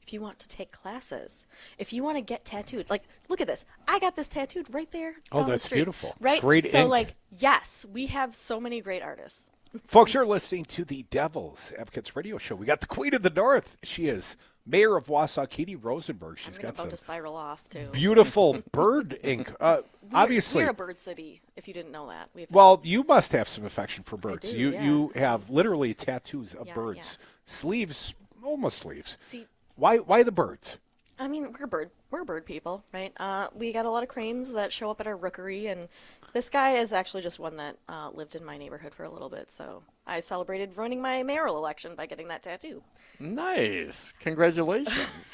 if you want to take classes, if you want to get tattooed, like, look at this. I got this tattooed right there. Oh, down that's the street, beautiful. Right? Great So, ink. like, yes, we have so many great artists. Folks, you're listening to the Devil's Advocates Radio Show. We got the Queen of the North. She is Mayor of Wausau, Katie Rosenberg. She's I'm got about some to spiral off, too. beautiful bird ink. Uh, We're, obviously, we're a bird city, if you didn't know that. We have well, you must have some affection for birds. do, you yeah. you have literally tattoos of Yeah, birds, yeah. sleeves, almost sleeves. See, why why the birds? I mean, we're bird, we're bird people, right? Uh, we got a lot of cranes that show up at our rookery, and this guy is actually just one that uh, lived in my neighborhood for a little bit. So I celebrated ruining my mayoral election by getting that tattoo. Nice. Congratulations.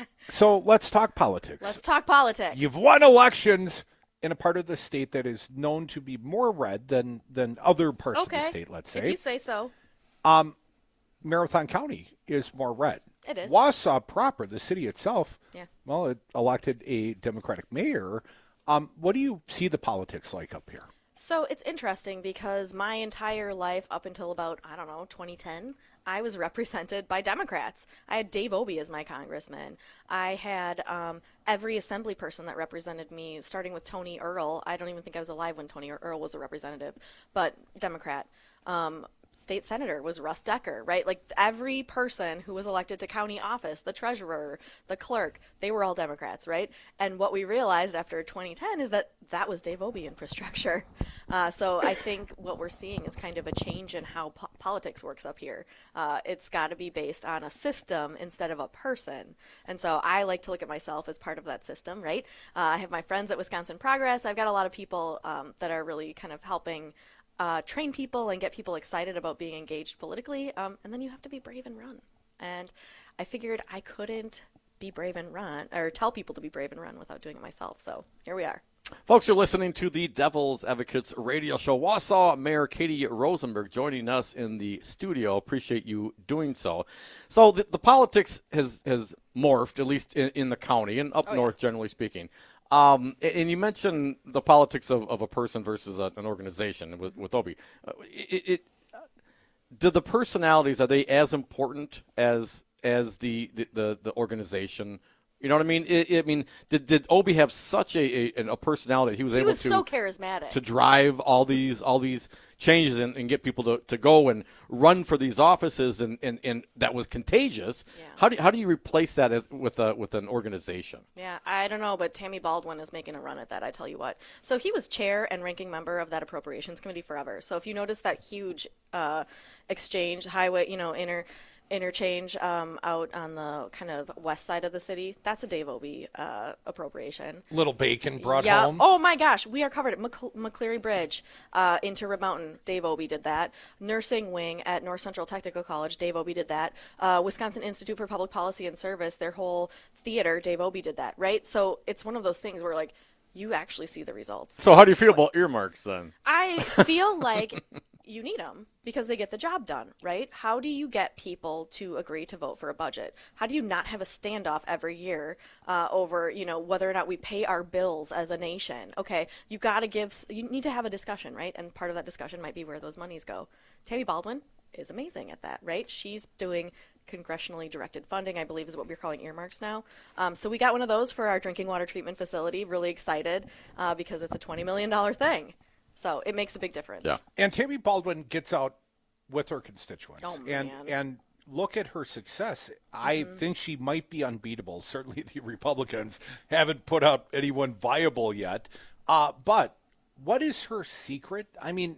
So let's talk politics. Let's talk politics. You've won elections in a part of the state that is known to be more red than than other parts okay. of the state. Let's say, if you say so. Um, Marathon County is more red. It is. Wausau proper, the city itself, Yeah. well, it elected a Democratic mayor. Um, what do you see the politics like up here? So it's interesting because my entire life up until about, I don't know, twenty ten, I was represented by Democrats. I had Dave Obey as my congressman. I had um, every assembly person that represented me, starting with Tony Earl. I don't even think I was alive when Tony Earl was a representative, but Democrat. Um, State senator was Russ Decker, right? Like every person who was elected to county office, the treasurer, the clerk, they were all Democrats, right? And what we realized after twenty ten is that that was Dave Obey infrastructure. Uh, so I think what we're seeing is kind of a change in how po- politics works up here. Uh, it's got to be based on a system instead of a person. And so I like to look at myself as part of that system, right? Uh, I have my friends at Wisconsin Progress. I've got a lot of people um, that are really kind of helping Uh, train people and get people excited about being engaged politically, um, and then you have to be brave and run. And I figured I couldn't be brave and run, or tell people to be brave and run without doing it myself. So here we are. Folks, you're listening to the Devil's Advocates Radio Show. Wausau Mayor Katie Rosenberg joining us in the studio. Appreciate you doing so. So the, the politics has, has morphed, at least in, in the county and up Oh, north, generally speaking. Um, and you mentioned the politics of, of a person versus a, an organization with, with Obey. Uh, it, it, do the personalities, are they as important as as the, the, the, the organization? You know what I mean? It, I mean, did did Obey have such a a, a personality that he was He able was to so charismatic to drive all these all these changes and, and get people to, to go and run for these offices and, and, and that was contagious. Yeah. How do you, how do you replace that as with a with an organization? Yeah, I don't know, but Tammy Baldwin is making a run at that, I tell you what. So he was chair and ranking member of that appropriations committee forever. So if you notice that huge uh, exchange, highway, you know, inner interchange um, out on the kind of west side of the city, that's a Dave Obey uh, appropriation. Little bacon brought yeah. home. Oh my gosh, we are covered at Mc- McCleary Bridge uh, into Rib Mountain. Dave Obey did that. Nursing wing at North Central Technical College. Dave Obey did that. Uh, Wisconsin Institute for Public Policy and Service. Their whole theater. Dave Obey did that. Right. So it's one of those things where like you actually see the results. So how do you feel about earmarks then? I feel like you need them because they get the job done, right? How do you get people to agree to vote for a budget? How do you not have a standoff every year uh, over, you know, whether or not we pay our bills as a nation? Okay, you got to give, you need to have a discussion, right? And part of that discussion might be where those monies go. Tammy Baldwin is amazing at that, right? She's doing congressionally directed funding, I believe is what we're calling earmarks now. Um, so we got one of those for our drinking water treatment facility. Really excited uh, because it's a twenty million dollars thing. So it makes a big difference. Yeah. And Tammy Baldwin gets out with her constituents. Oh, and man. and look at her success. I think she might be unbeatable. Certainly the Republicans haven't put out anyone viable yet. Uh, but what is her secret? I mean,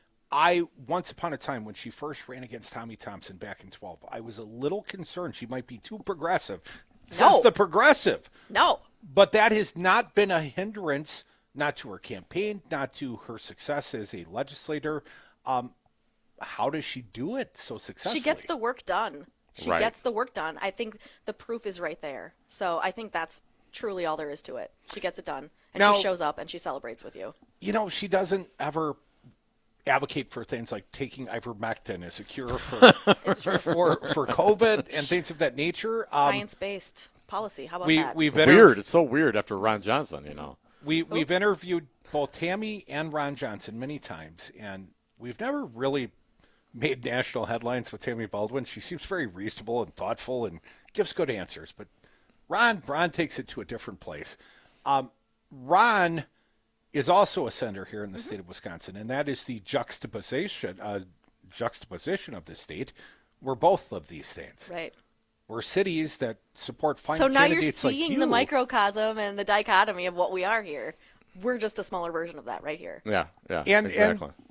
I once upon a time when she first ran against Tommy Thompson back in twelve, I was a little concerned she might be too progressive. Says No. the progressive. No. But that has not been a hindrance, not to her campaign, not to her success as a legislator. Um, how does she do it so successfully? She gets the work done. She Right. gets the work done. I think the proof is right there. So I think that's truly all there is to it. She gets it done. And Now- she shows up and she celebrates with you. You know, she doesn't ever advocate for things like taking ivermectin as a cure for It's true. for, for COVID and things of that nature. Um, Science-based policy. How about we, that? We've Weird. interv- It's so weird after Ron Johnson, you know. We, we've interviewed both Tammy and Ron Johnson many times, and we've never really made national headlines with Tammy Baldwin. She seems very reasonable and thoughtful and gives good answers, but Ron, Ron takes it to a different place. Um, Ron is also a senator here in the mm-hmm. state of Wisconsin, and that is the juxtaposition, uh, juxtaposition of the state where both of these things. Right. We're cities that support fine so now you're candidates like seeing you. the microcosm and the dichotomy of what we are here. We're just a smaller version of that right here. Yeah, yeah, and, exactly. And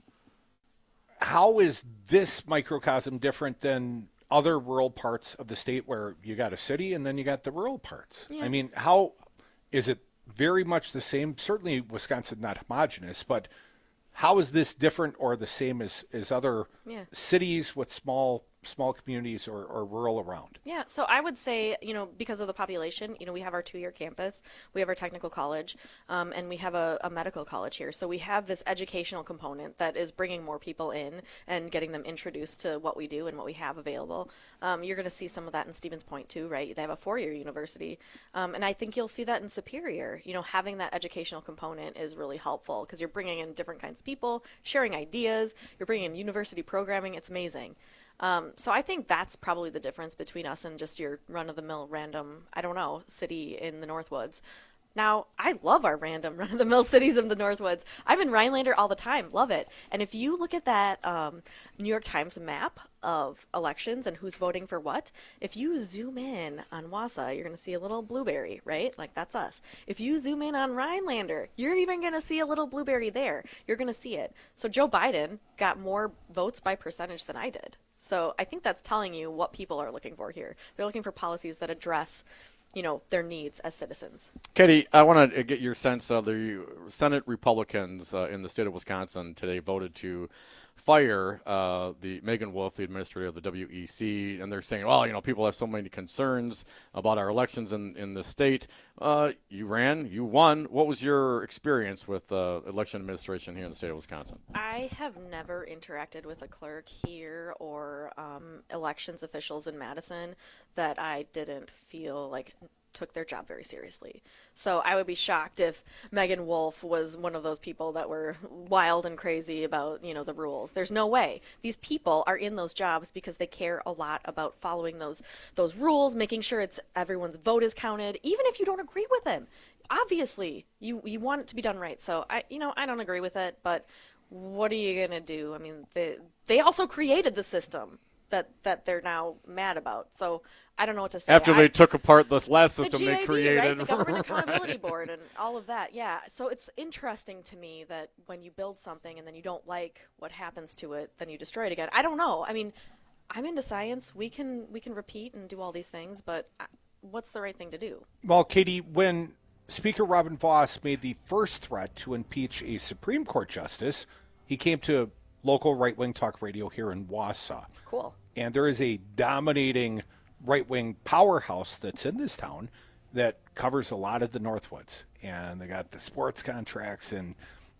how is this microcosm different than other rural parts of the state where you got a city and then you got the rural parts? Yeah. I mean, how is it very much the same? Certainly Wisconsin not homogenous, but how is this different or the same as, as other yeah. cities with small small communities or, or rural around? Yeah, so I would say, you know, because of the population, you know, we have our two-year campus, we have our technical college, um, and we have a, a medical college here. So we have this educational component that is bringing more people in and getting them introduced to what we do and what we have available. Um, you're going to see some of that in Stevens Point, too, right? They have a four-year university. Um, and I think you'll see that in Superior. You know, having that educational component is really helpful because you're bringing in different kinds of people, sharing ideas, you're bringing in university programming. It's amazing. Um, so I think that's probably the difference between us and just your run-of-the-mill random, I don't know, city in the Northwoods. Now, I love our random run-of-the-mill cities in the Northwoods. I'm in Rhinelander all the time. Love it. And if you look at that um, New York Times map of elections and who's voting for what, if you zoom in on Wausau, you're going to see a little blueberry, right? Like, that's us. If you zoom in on Rhinelander, you're even going to see a little blueberry there. You're going to see it. So Joe Biden got more votes by percentage than I did. So I think that's telling you what people are looking for here. They're looking for policies that address, you know, their needs as citizens. Katie, I want to get your sense of the Senate Republicans uh, in the state of Wisconsin today voted to fire uh, the Megan Wolf, the administrator of the W E C, and they're saying, well, you know, people have so many concerns about our elections in, in the state. Uh, you ran, you won. What was your experience with uh, election administration here in the state of Wisconsin? I have never interacted with a clerk here or um, elections officials in Madison that I didn't feel like took their job very seriously. So I would be shocked if Megan Wolf was one of those people that were wild and crazy about, you know, the rules. There's no way. These people are in those jobs because they care a lot about following those those rules, making sure it's everyone's vote is counted, even if you don't agree with them. Obviously, you you want it to be done right. So I you know, I don't agree with it, but what are you going to do? I mean, they they also created the system that that they're now mad about. So I don't know what to say. After they I, took apart this last system the G A B, they created. Right? The Government Accountability Board and all of that. Yeah. So it's interesting to me that when you build something and then you don't like what happens to it, then you destroy it again. I don't know. I mean, I'm into science. We can we can repeat and do all these things, but what's the right thing to do? Well, Katie, when Speaker Robin Vos made the first threat to impeach a Supreme Court justice, he came to local right-wing talk radio here in Wausau. Cool. And there is a dominating right-wing powerhouse that's in this town that covers a lot of the Northwoods. And they got the sports contracts, and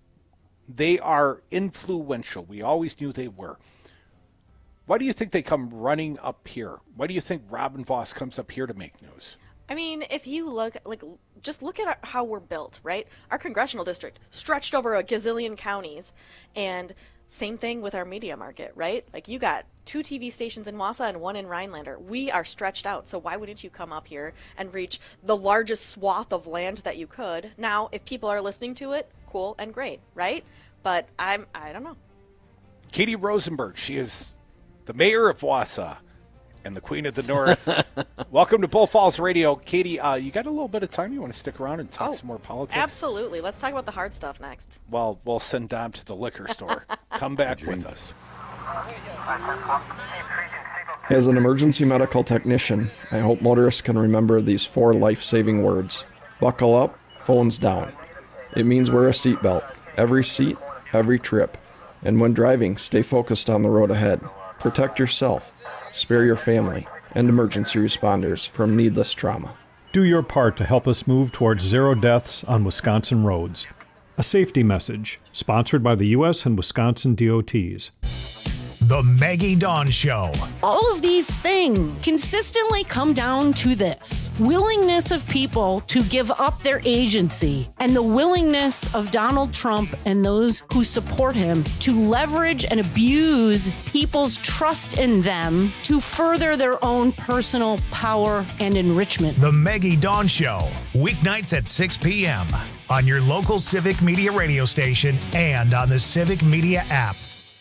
they are influential. We always knew they were. Why do you think they come running up here? Why do you think Robin Vos comes up here to make news? I mean, if you look, like, just look at how we're built, right? Our congressional district stretched over a gazillion counties, and same thing with our media market, right? Like, you got two T V stations in Wausau and one in Rhinelander. We are stretched out, so why wouldn't you come up here and reach the largest swath of land that you could? Now, if people are listening to it, cool and great, right? But I'm, I don't know. Katie Rosenberg, she is the mayor of Wausau and the Queen of the North. Welcome to Bull Falls Radio. Katie, uh, you got a little bit of time? You want to stick around and talk oh, some more politics? Absolutely. Let's talk about the hard stuff next. Well, we'll send Dom to the liquor store. Come back with us. As an emergency medical technician, I hope motorists can remember these four life-saving words. Buckle up, phones down. It means wear a seatbelt, every seat, every trip. And when driving, stay focused on the road ahead. Protect yourself, spare your family, and emergency responders from needless trauma. Do your part to help us move towards zero deaths on Wisconsin roads. A safety message, sponsored by the U S and Wisconsin D O Ts. The Maggie Dawn Show. All of these things consistently come down to this willingness of people to give up their agency and the willingness of Donald Trump and those who support him to leverage and abuse people's trust in them to further their own personal power and enrichment. The Maggie Dawn Show, weeknights at six p.m. on your local Civic Media radio station and on the Civic Media app.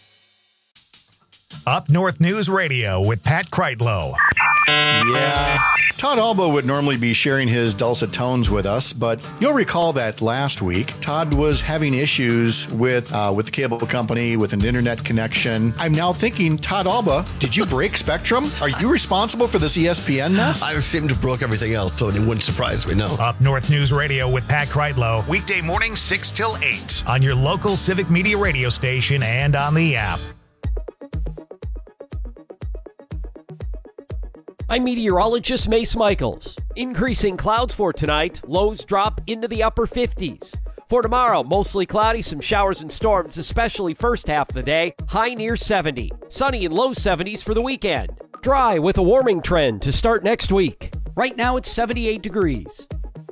Up North News Radio with Pat Kreitlow. Yeah. Todd Alba would normally be sharing his dulcet tones with us, but you'll recall that last week, Todd was having issues with uh, with the cable company, with an internet connection. I'm now thinking, Todd Alba, did you break Spectrum? Are you responsible for this E S P N mess? I seem to have broke everything else, so it wouldn't surprise me, no. Up North News Radio with Pat Kreitlow, weekday mornings six till eight on your local Civic Media radio station and on the app. I'm meteorologist Mace Michaels. Increasing clouds for tonight. Lows drop into the upper fifties. For tomorrow, mostly cloudy, some showers and storms, especially first half of the day. High near seventy. Sunny and low seventies for the weekend. Dry with a warming trend to start next week. Right now it's seventy-eight degrees.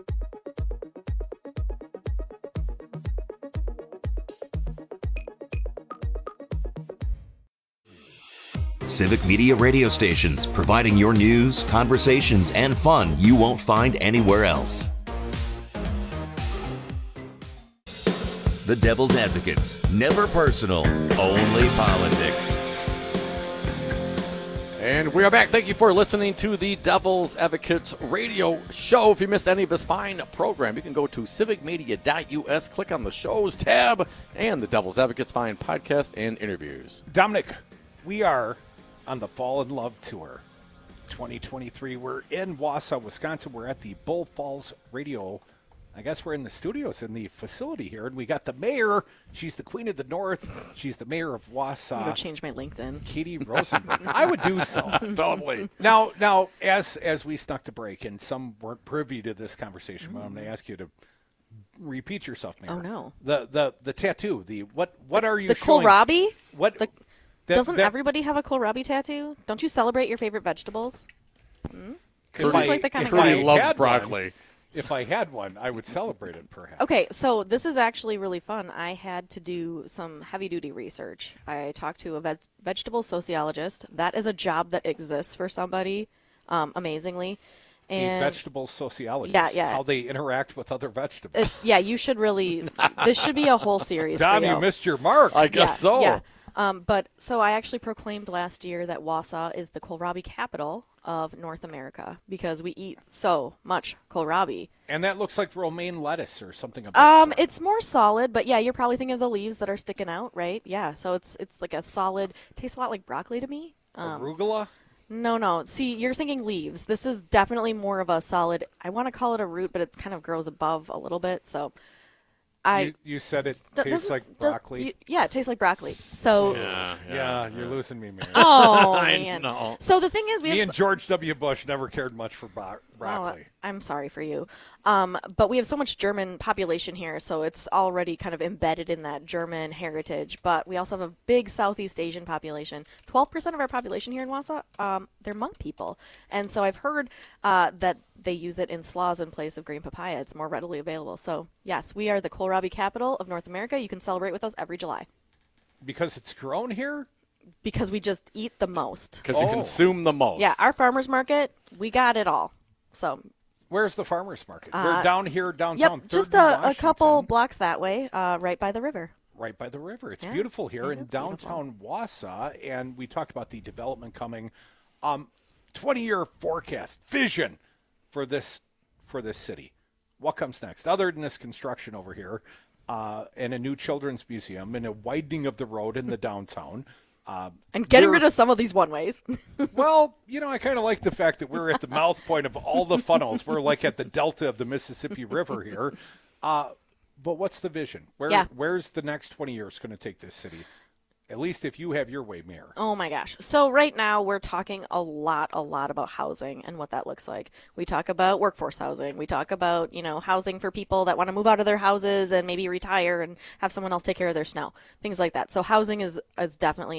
Civic Media radio stations, providing your news, conversations, and fun you won't find anywhere else. The Devil's Advocates. Never personal, only politics. And we are back. Thank you for listening to the Devil's Advocates radio show. If you missed any of this fine program, you can go to civic media dot u s, click on the shows tab, and the Devil's Advocates fine podcast and interviews. Dominic, we are on the Fall in Love Tour twenty twenty-three. We're in Wausau, Wisconsin. We're at the Bull Falls Radio. I guess we're in the studios in the facility here, and we got the mayor. She's the Queen of the North. She's the mayor of Wausau. I'm going to change my LinkedIn. Katie Rosenberg. I would do so. Totally. Now, now, as as we snuck to break, and some weren't privy to this conversation, but I'm going to ask you to repeat yourself, Mayor. Oh, no. The the the tattoo. The what what are you The showing? kohlrabi? What? The, that, doesn't that, everybody have a kohlrabi tattoo? Don't you celebrate your favorite vegetables? Hmm? If You look I, like the kind if of I guy. loves had broccoli. One, if I had one, I would celebrate it, perhaps. Okay, so this is actually really fun. I had to do some heavy-duty research. I talked to a veg- vegetable sociologist. That is a job that exists for somebody, um, amazingly. And a vegetable sociologist. Yeah, yeah. How they interact with other vegetables. It, yeah, you should really. This should be a whole series. Dom, for you. you missed your mark. I guess yeah, so. Yeah. Um, but so I actually proclaimed last year that Wausau is the kohlrabi capital of North America because we eat so much kohlrabi. And that looks like romaine lettuce or something. Of Um, that it's more solid, but yeah, you're probably thinking of the leaves that are sticking out, right? Yeah, so it's it's like a solid. Tastes a lot like broccoli to me. Um, Arugula? No, no. See, you're thinking leaves. This is definitely more of a solid. I want to call it a root, but it kind of grows above a little bit. So, I. You, you said it d- tastes doesn't- like does- broccoli. you- yeah, it tastes like broccoli. So. yeah, yeah, you're losing me, man. Oh I man. know. So the thing is, we Me have and George W. Bush never cared much for bro- broccoli. Oh, I'm sorry for you. Um, but we have so much German population here, so it's already kind of embedded in that German heritage. But we also have a big Southeast Asian population. twelve percent of our population here in Wausau, um, they're Hmong people. And so I've heard uh, that they use it in slaws in place of green papaya. It's more readily available. So, yes, we are the kohlrabi capital of North America. You can celebrate with us every July. Because it's grown here? Because we just eat the most. Because you Oh. consume the most. Yeah, our farmers market, we got it all. So Where's the farmer's market? Uh, We're down here downtown. Yep, just Third and a, a Washington, couple blocks that way, uh, right by the river. right by the river. It's Yeah, beautiful here it in is downtown Wausau, and we talked about the development coming. Um, twenty-year forecast, vision for this for this city. What comes next? Other than this construction over here, uh, and a new children's museum, and a widening of the road in the downtown. Uh, And getting we're- rid of some of these one-ways. Well, you know, I kind of like the fact that we're at the mouth point of all the funnels. We're like at the delta of the Mississippi River here. Uh, but what's the vision? Where Yeah. Where's the next twenty years going to take this city? At least if you have your way, Mayor. Oh my gosh. So right now we're talking a lot, a lot about housing and what that looks like. We talk about workforce housing. We talk about, you know, housing for people that want to move out of their houses and maybe retire and have someone else take care of their snow, things like that. So housing is, is definitely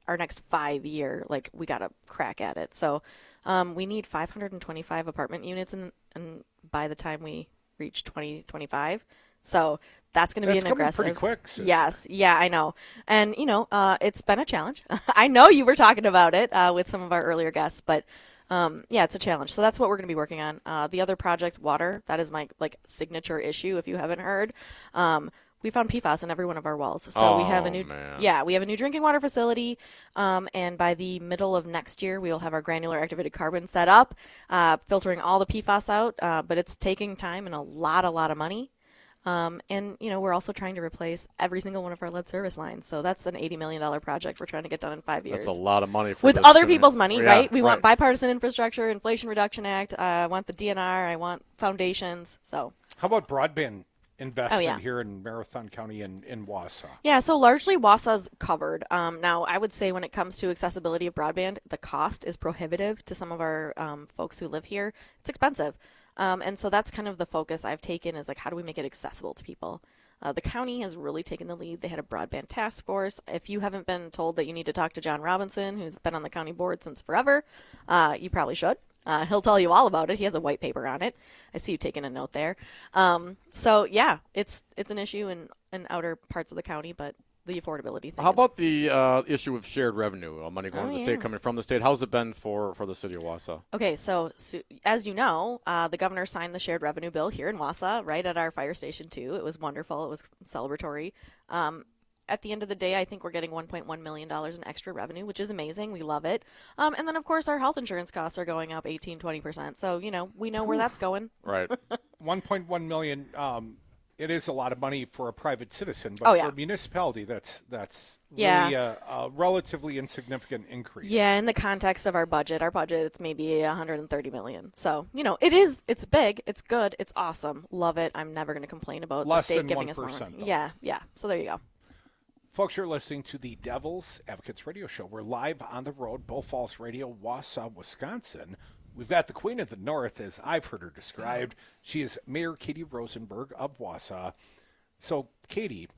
our next five year, like we got to crack at it. So um, we need five hundred twenty-five apartment units and and by the time we reach twenty twenty-five. So that's going to be an aggressive. Pretty quick. Sister. Yes. Yeah, I know. And, you know, uh, it's been a challenge. I know you were talking about it uh, with some of our earlier guests, but um, yeah, it's a challenge. So that's what we're going to be working on. Uh, the other projects, water, that is my like signature issue. If you haven't heard, um, we found P FAS in every one of our wells. So oh, we have a new, man. yeah, we have a new drinking water facility. Um, and by the middle of next year, we will have our granular activated carbon set up, uh, filtering all the P FAS out. Uh, but it's taking time and a lot, a lot of money. Um, and, you know, we're also trying to replace every single one of our lead service lines. So that's an eighty million dollars project we're trying to get done in five years. That's a lot of money. For With this other community. people's money, yeah, right? We right. want bipartisan infrastructure, Inflation Reduction Act. Uh, I want the D N R. I want foundations. So how about broadband investment oh, yeah. here in Marathon County and in Wausau? Yeah, so largely Wausau's covered. Um, now, I would say when it comes to accessibility of broadband, the cost is prohibitive to some of our um, folks who live here. It's expensive. Um, and so that's kind of the focus I've taken is like, how do we make it accessible to people? Uh, the county has really taken the lead. They had a broadband task force. If you haven't been told that you need to talk to John Robinson, who's been on the county board since forever, uh, you probably should. Uh, he'll tell you all about it. He has a white paper on it. I see you taking a note there. Um, so yeah, it's it's an issue in, in outer parts of the county, but the affordability thing. How is... about the uh, issue of shared revenue, uh, money going Oh, to the yeah. state, coming from the state? How's it been for, for the city of Wausau? Okay, so, so as you know, uh, the governor signed the shared revenue bill here in Wausau, right at our fire station too. It was wonderful. It was celebratory. Um, at the end of the day, I think we're getting one point one million dollars in extra revenue, which is amazing. We love it. Um, and then, of course, our health insurance costs are going up eighteen, twenty percent. So, you know, we know where that's going. Right. one point one million dollars, um, it is a lot of money for a private citizen, but Oh, for yeah. a municipality, that's that's Yeah. really a, a relatively insignificant increase. Yeah, in the context of our budget, our budget, it's maybe one hundred thirty million dollars. So, you know, it is, it's big, it's good, it's awesome. Love it. I'm never going to complain about Less the state than giving us one uh, more. percent, though. Yeah, yeah. So there you go. Folks, you're listening to the Devil's Advocates Radio Show. We're live on the road, Bull Falls Radio, Wausau, Wisconsin. We've got the Queen of the North, as I've heard her described. She is Mayor Katie Rosenberg of Wausau. So, Katie,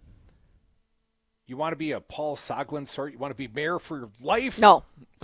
you want to be a Paul Soglin sort? You want to be mayor for your life? No.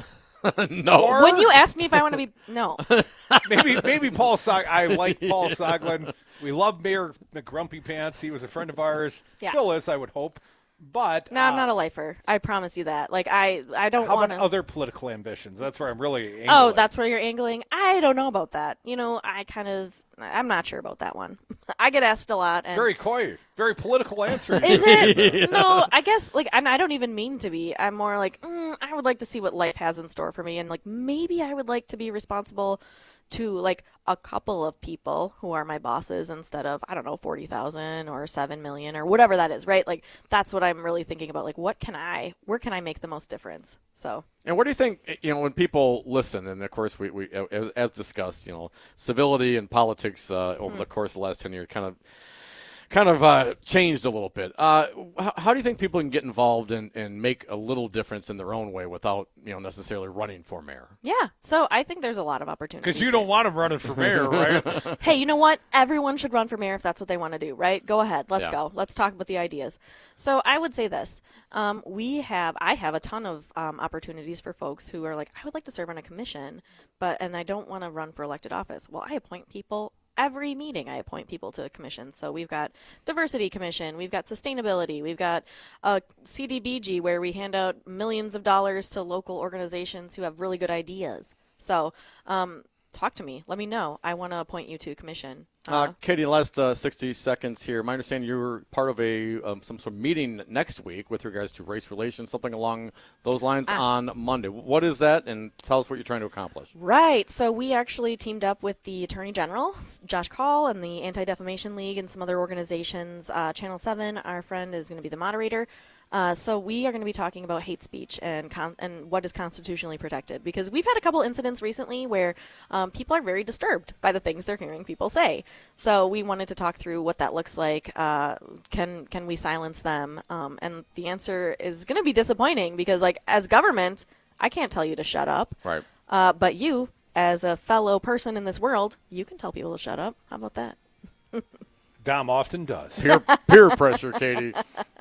no. Or When you ask me if I want to be, no. maybe maybe Paul Sog. I like Paul Soglin. We love Mayor McGrumpy Pants. He was a friend of ours. Yeah. Still is, I would hope. But No, uh, I'm not a lifer. I promise you that. Like, I, I don't how want about to. other political ambitions? That's where I'm really angling. Oh, that's where you're angling? I don't know about that. You know, I kind of, I'm not sure about that one. I get asked a lot. And very coy, very political answer. Is it? No, I guess, like, and I don't even mean to be. I'm more like, mm, I would like to see what life has in store for me. And, like, maybe I would like to be responsible to, like, a couple of people who are my bosses instead of, I don't know, forty thousand or seven million or whatever that is, right? Like, that's what I'm really thinking about. Like, what can I, where can I make the most difference? So. And what do you think, you know, when people listen, and of course, we, we as, as discussed, you know, civility and politics uh, over Mm. the course of the last ten years kind of kind of uh, changed a little bit. Uh, how, how do you think people can get involved and, and make a little difference in their own way without, you know, necessarily running for mayor? Yeah, so I think there's a lot of opportunities. Because you don't want him running for mayor, right? Hey, you know what? Everyone should run for mayor if that's what they want to do, right? Go ahead. Let's Yeah. go. Let's talk about the ideas. So I would say this. Um, we have, I have a ton of um, opportunities for folks who are like, I would like to serve on a commission, but, and I don't want to run for elected office. Well, I appoint people. Every meeting I appoint people to commissions. So we've got diversity commission, we've got sustainability, we've got a C D B G where we hand out millions of dollars to local organizations who have really good ideas. So um, talk to me. Let me know. I want to appoint you to a commission. Uh, Katie, last uh, sixty seconds here. My understanding you were part of a um, some sort of meeting next week with regards to race relations, something along those lines Ah. on Monday. What is that, and tell us what you're trying to accomplish. Right. So we actually teamed up with the Attorney General, Josh Call, and the Anti-Defamation League and some other organizations. Uh, Channel seven, our friend, is going to be the moderator. Uh, so we are going to be talking about hate speech and con- and what is constitutionally protected, because we've had a couple incidents recently where um, people are very disturbed by the things they're hearing people say. So we wanted to talk through what that looks like. Uh, can can we silence them? Um, and the answer is going to be disappointing because, like, as government, I can't tell you to shut up. Right. Uh, but you, as a fellow person in this world, you can tell people to shut up. How about that? Dom often does. Peer, peer pressure, Katie.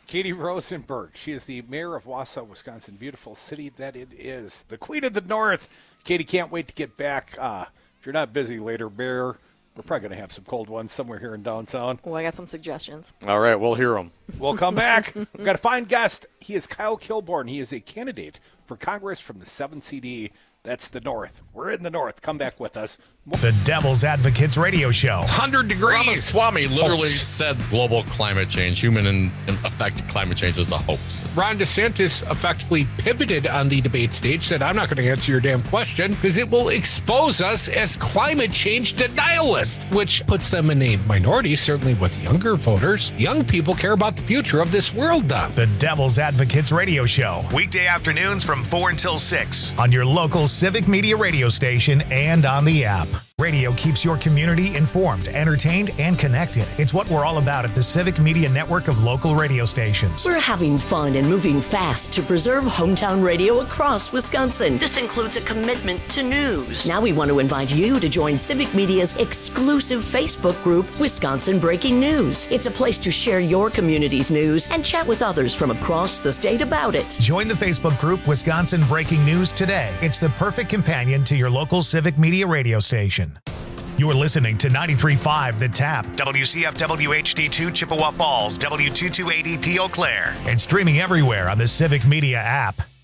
Katie Rosenberg. She is the mayor of Wausau, Wisconsin. Beautiful city that it is. The Queen of the North. Katie, can't wait to get back. Uh, if you're not busy later, Bear, we're probably going to have some cold ones somewhere here in downtown. Oh, I got some suggestions. All right, we'll hear them. We'll come back. We've got a fine guest. He is Kyle Kilborn. He is a candidate for Congress from the seventh C D. That's the North. We're in the North. Come back with us. The Devil's Advocates Radio Show. one hundred degrees. Ramaswamy literally oh. said global climate change, human and affected climate change is a hoax. Ron DeSantis effectively pivoted on the debate stage, said, I'm not going to answer your damn question because it will expose us as climate change denialists, which puts them in a minority, certainly with younger voters. Young people care about the future of this world, Don. The Devil's Advocates Radio Show. Weekday afternoons from four until six on your local Civic Media radio station and on the app. Radio keeps your community informed, entertained, and connected. It's what we're all about at the Civic Media network of local radio stations. We're having fun and moving fast to preserve hometown radio across Wisconsin. This includes a commitment to news. Now we want to invite you to join Civic Media's exclusive Facebook group, Wisconsin Breaking News. It's a place to share your community's news and chat with others from across the state about it. Join the Facebook group, Wisconsin Breaking News, today. It's the perfect companion to your local Civic Media radio station. You're listening to ninety-three point five The Tap, W C F W H D two Chippewa Falls, W two two eight E P Eau Claire, and streaming everywhere on the Civic Media app.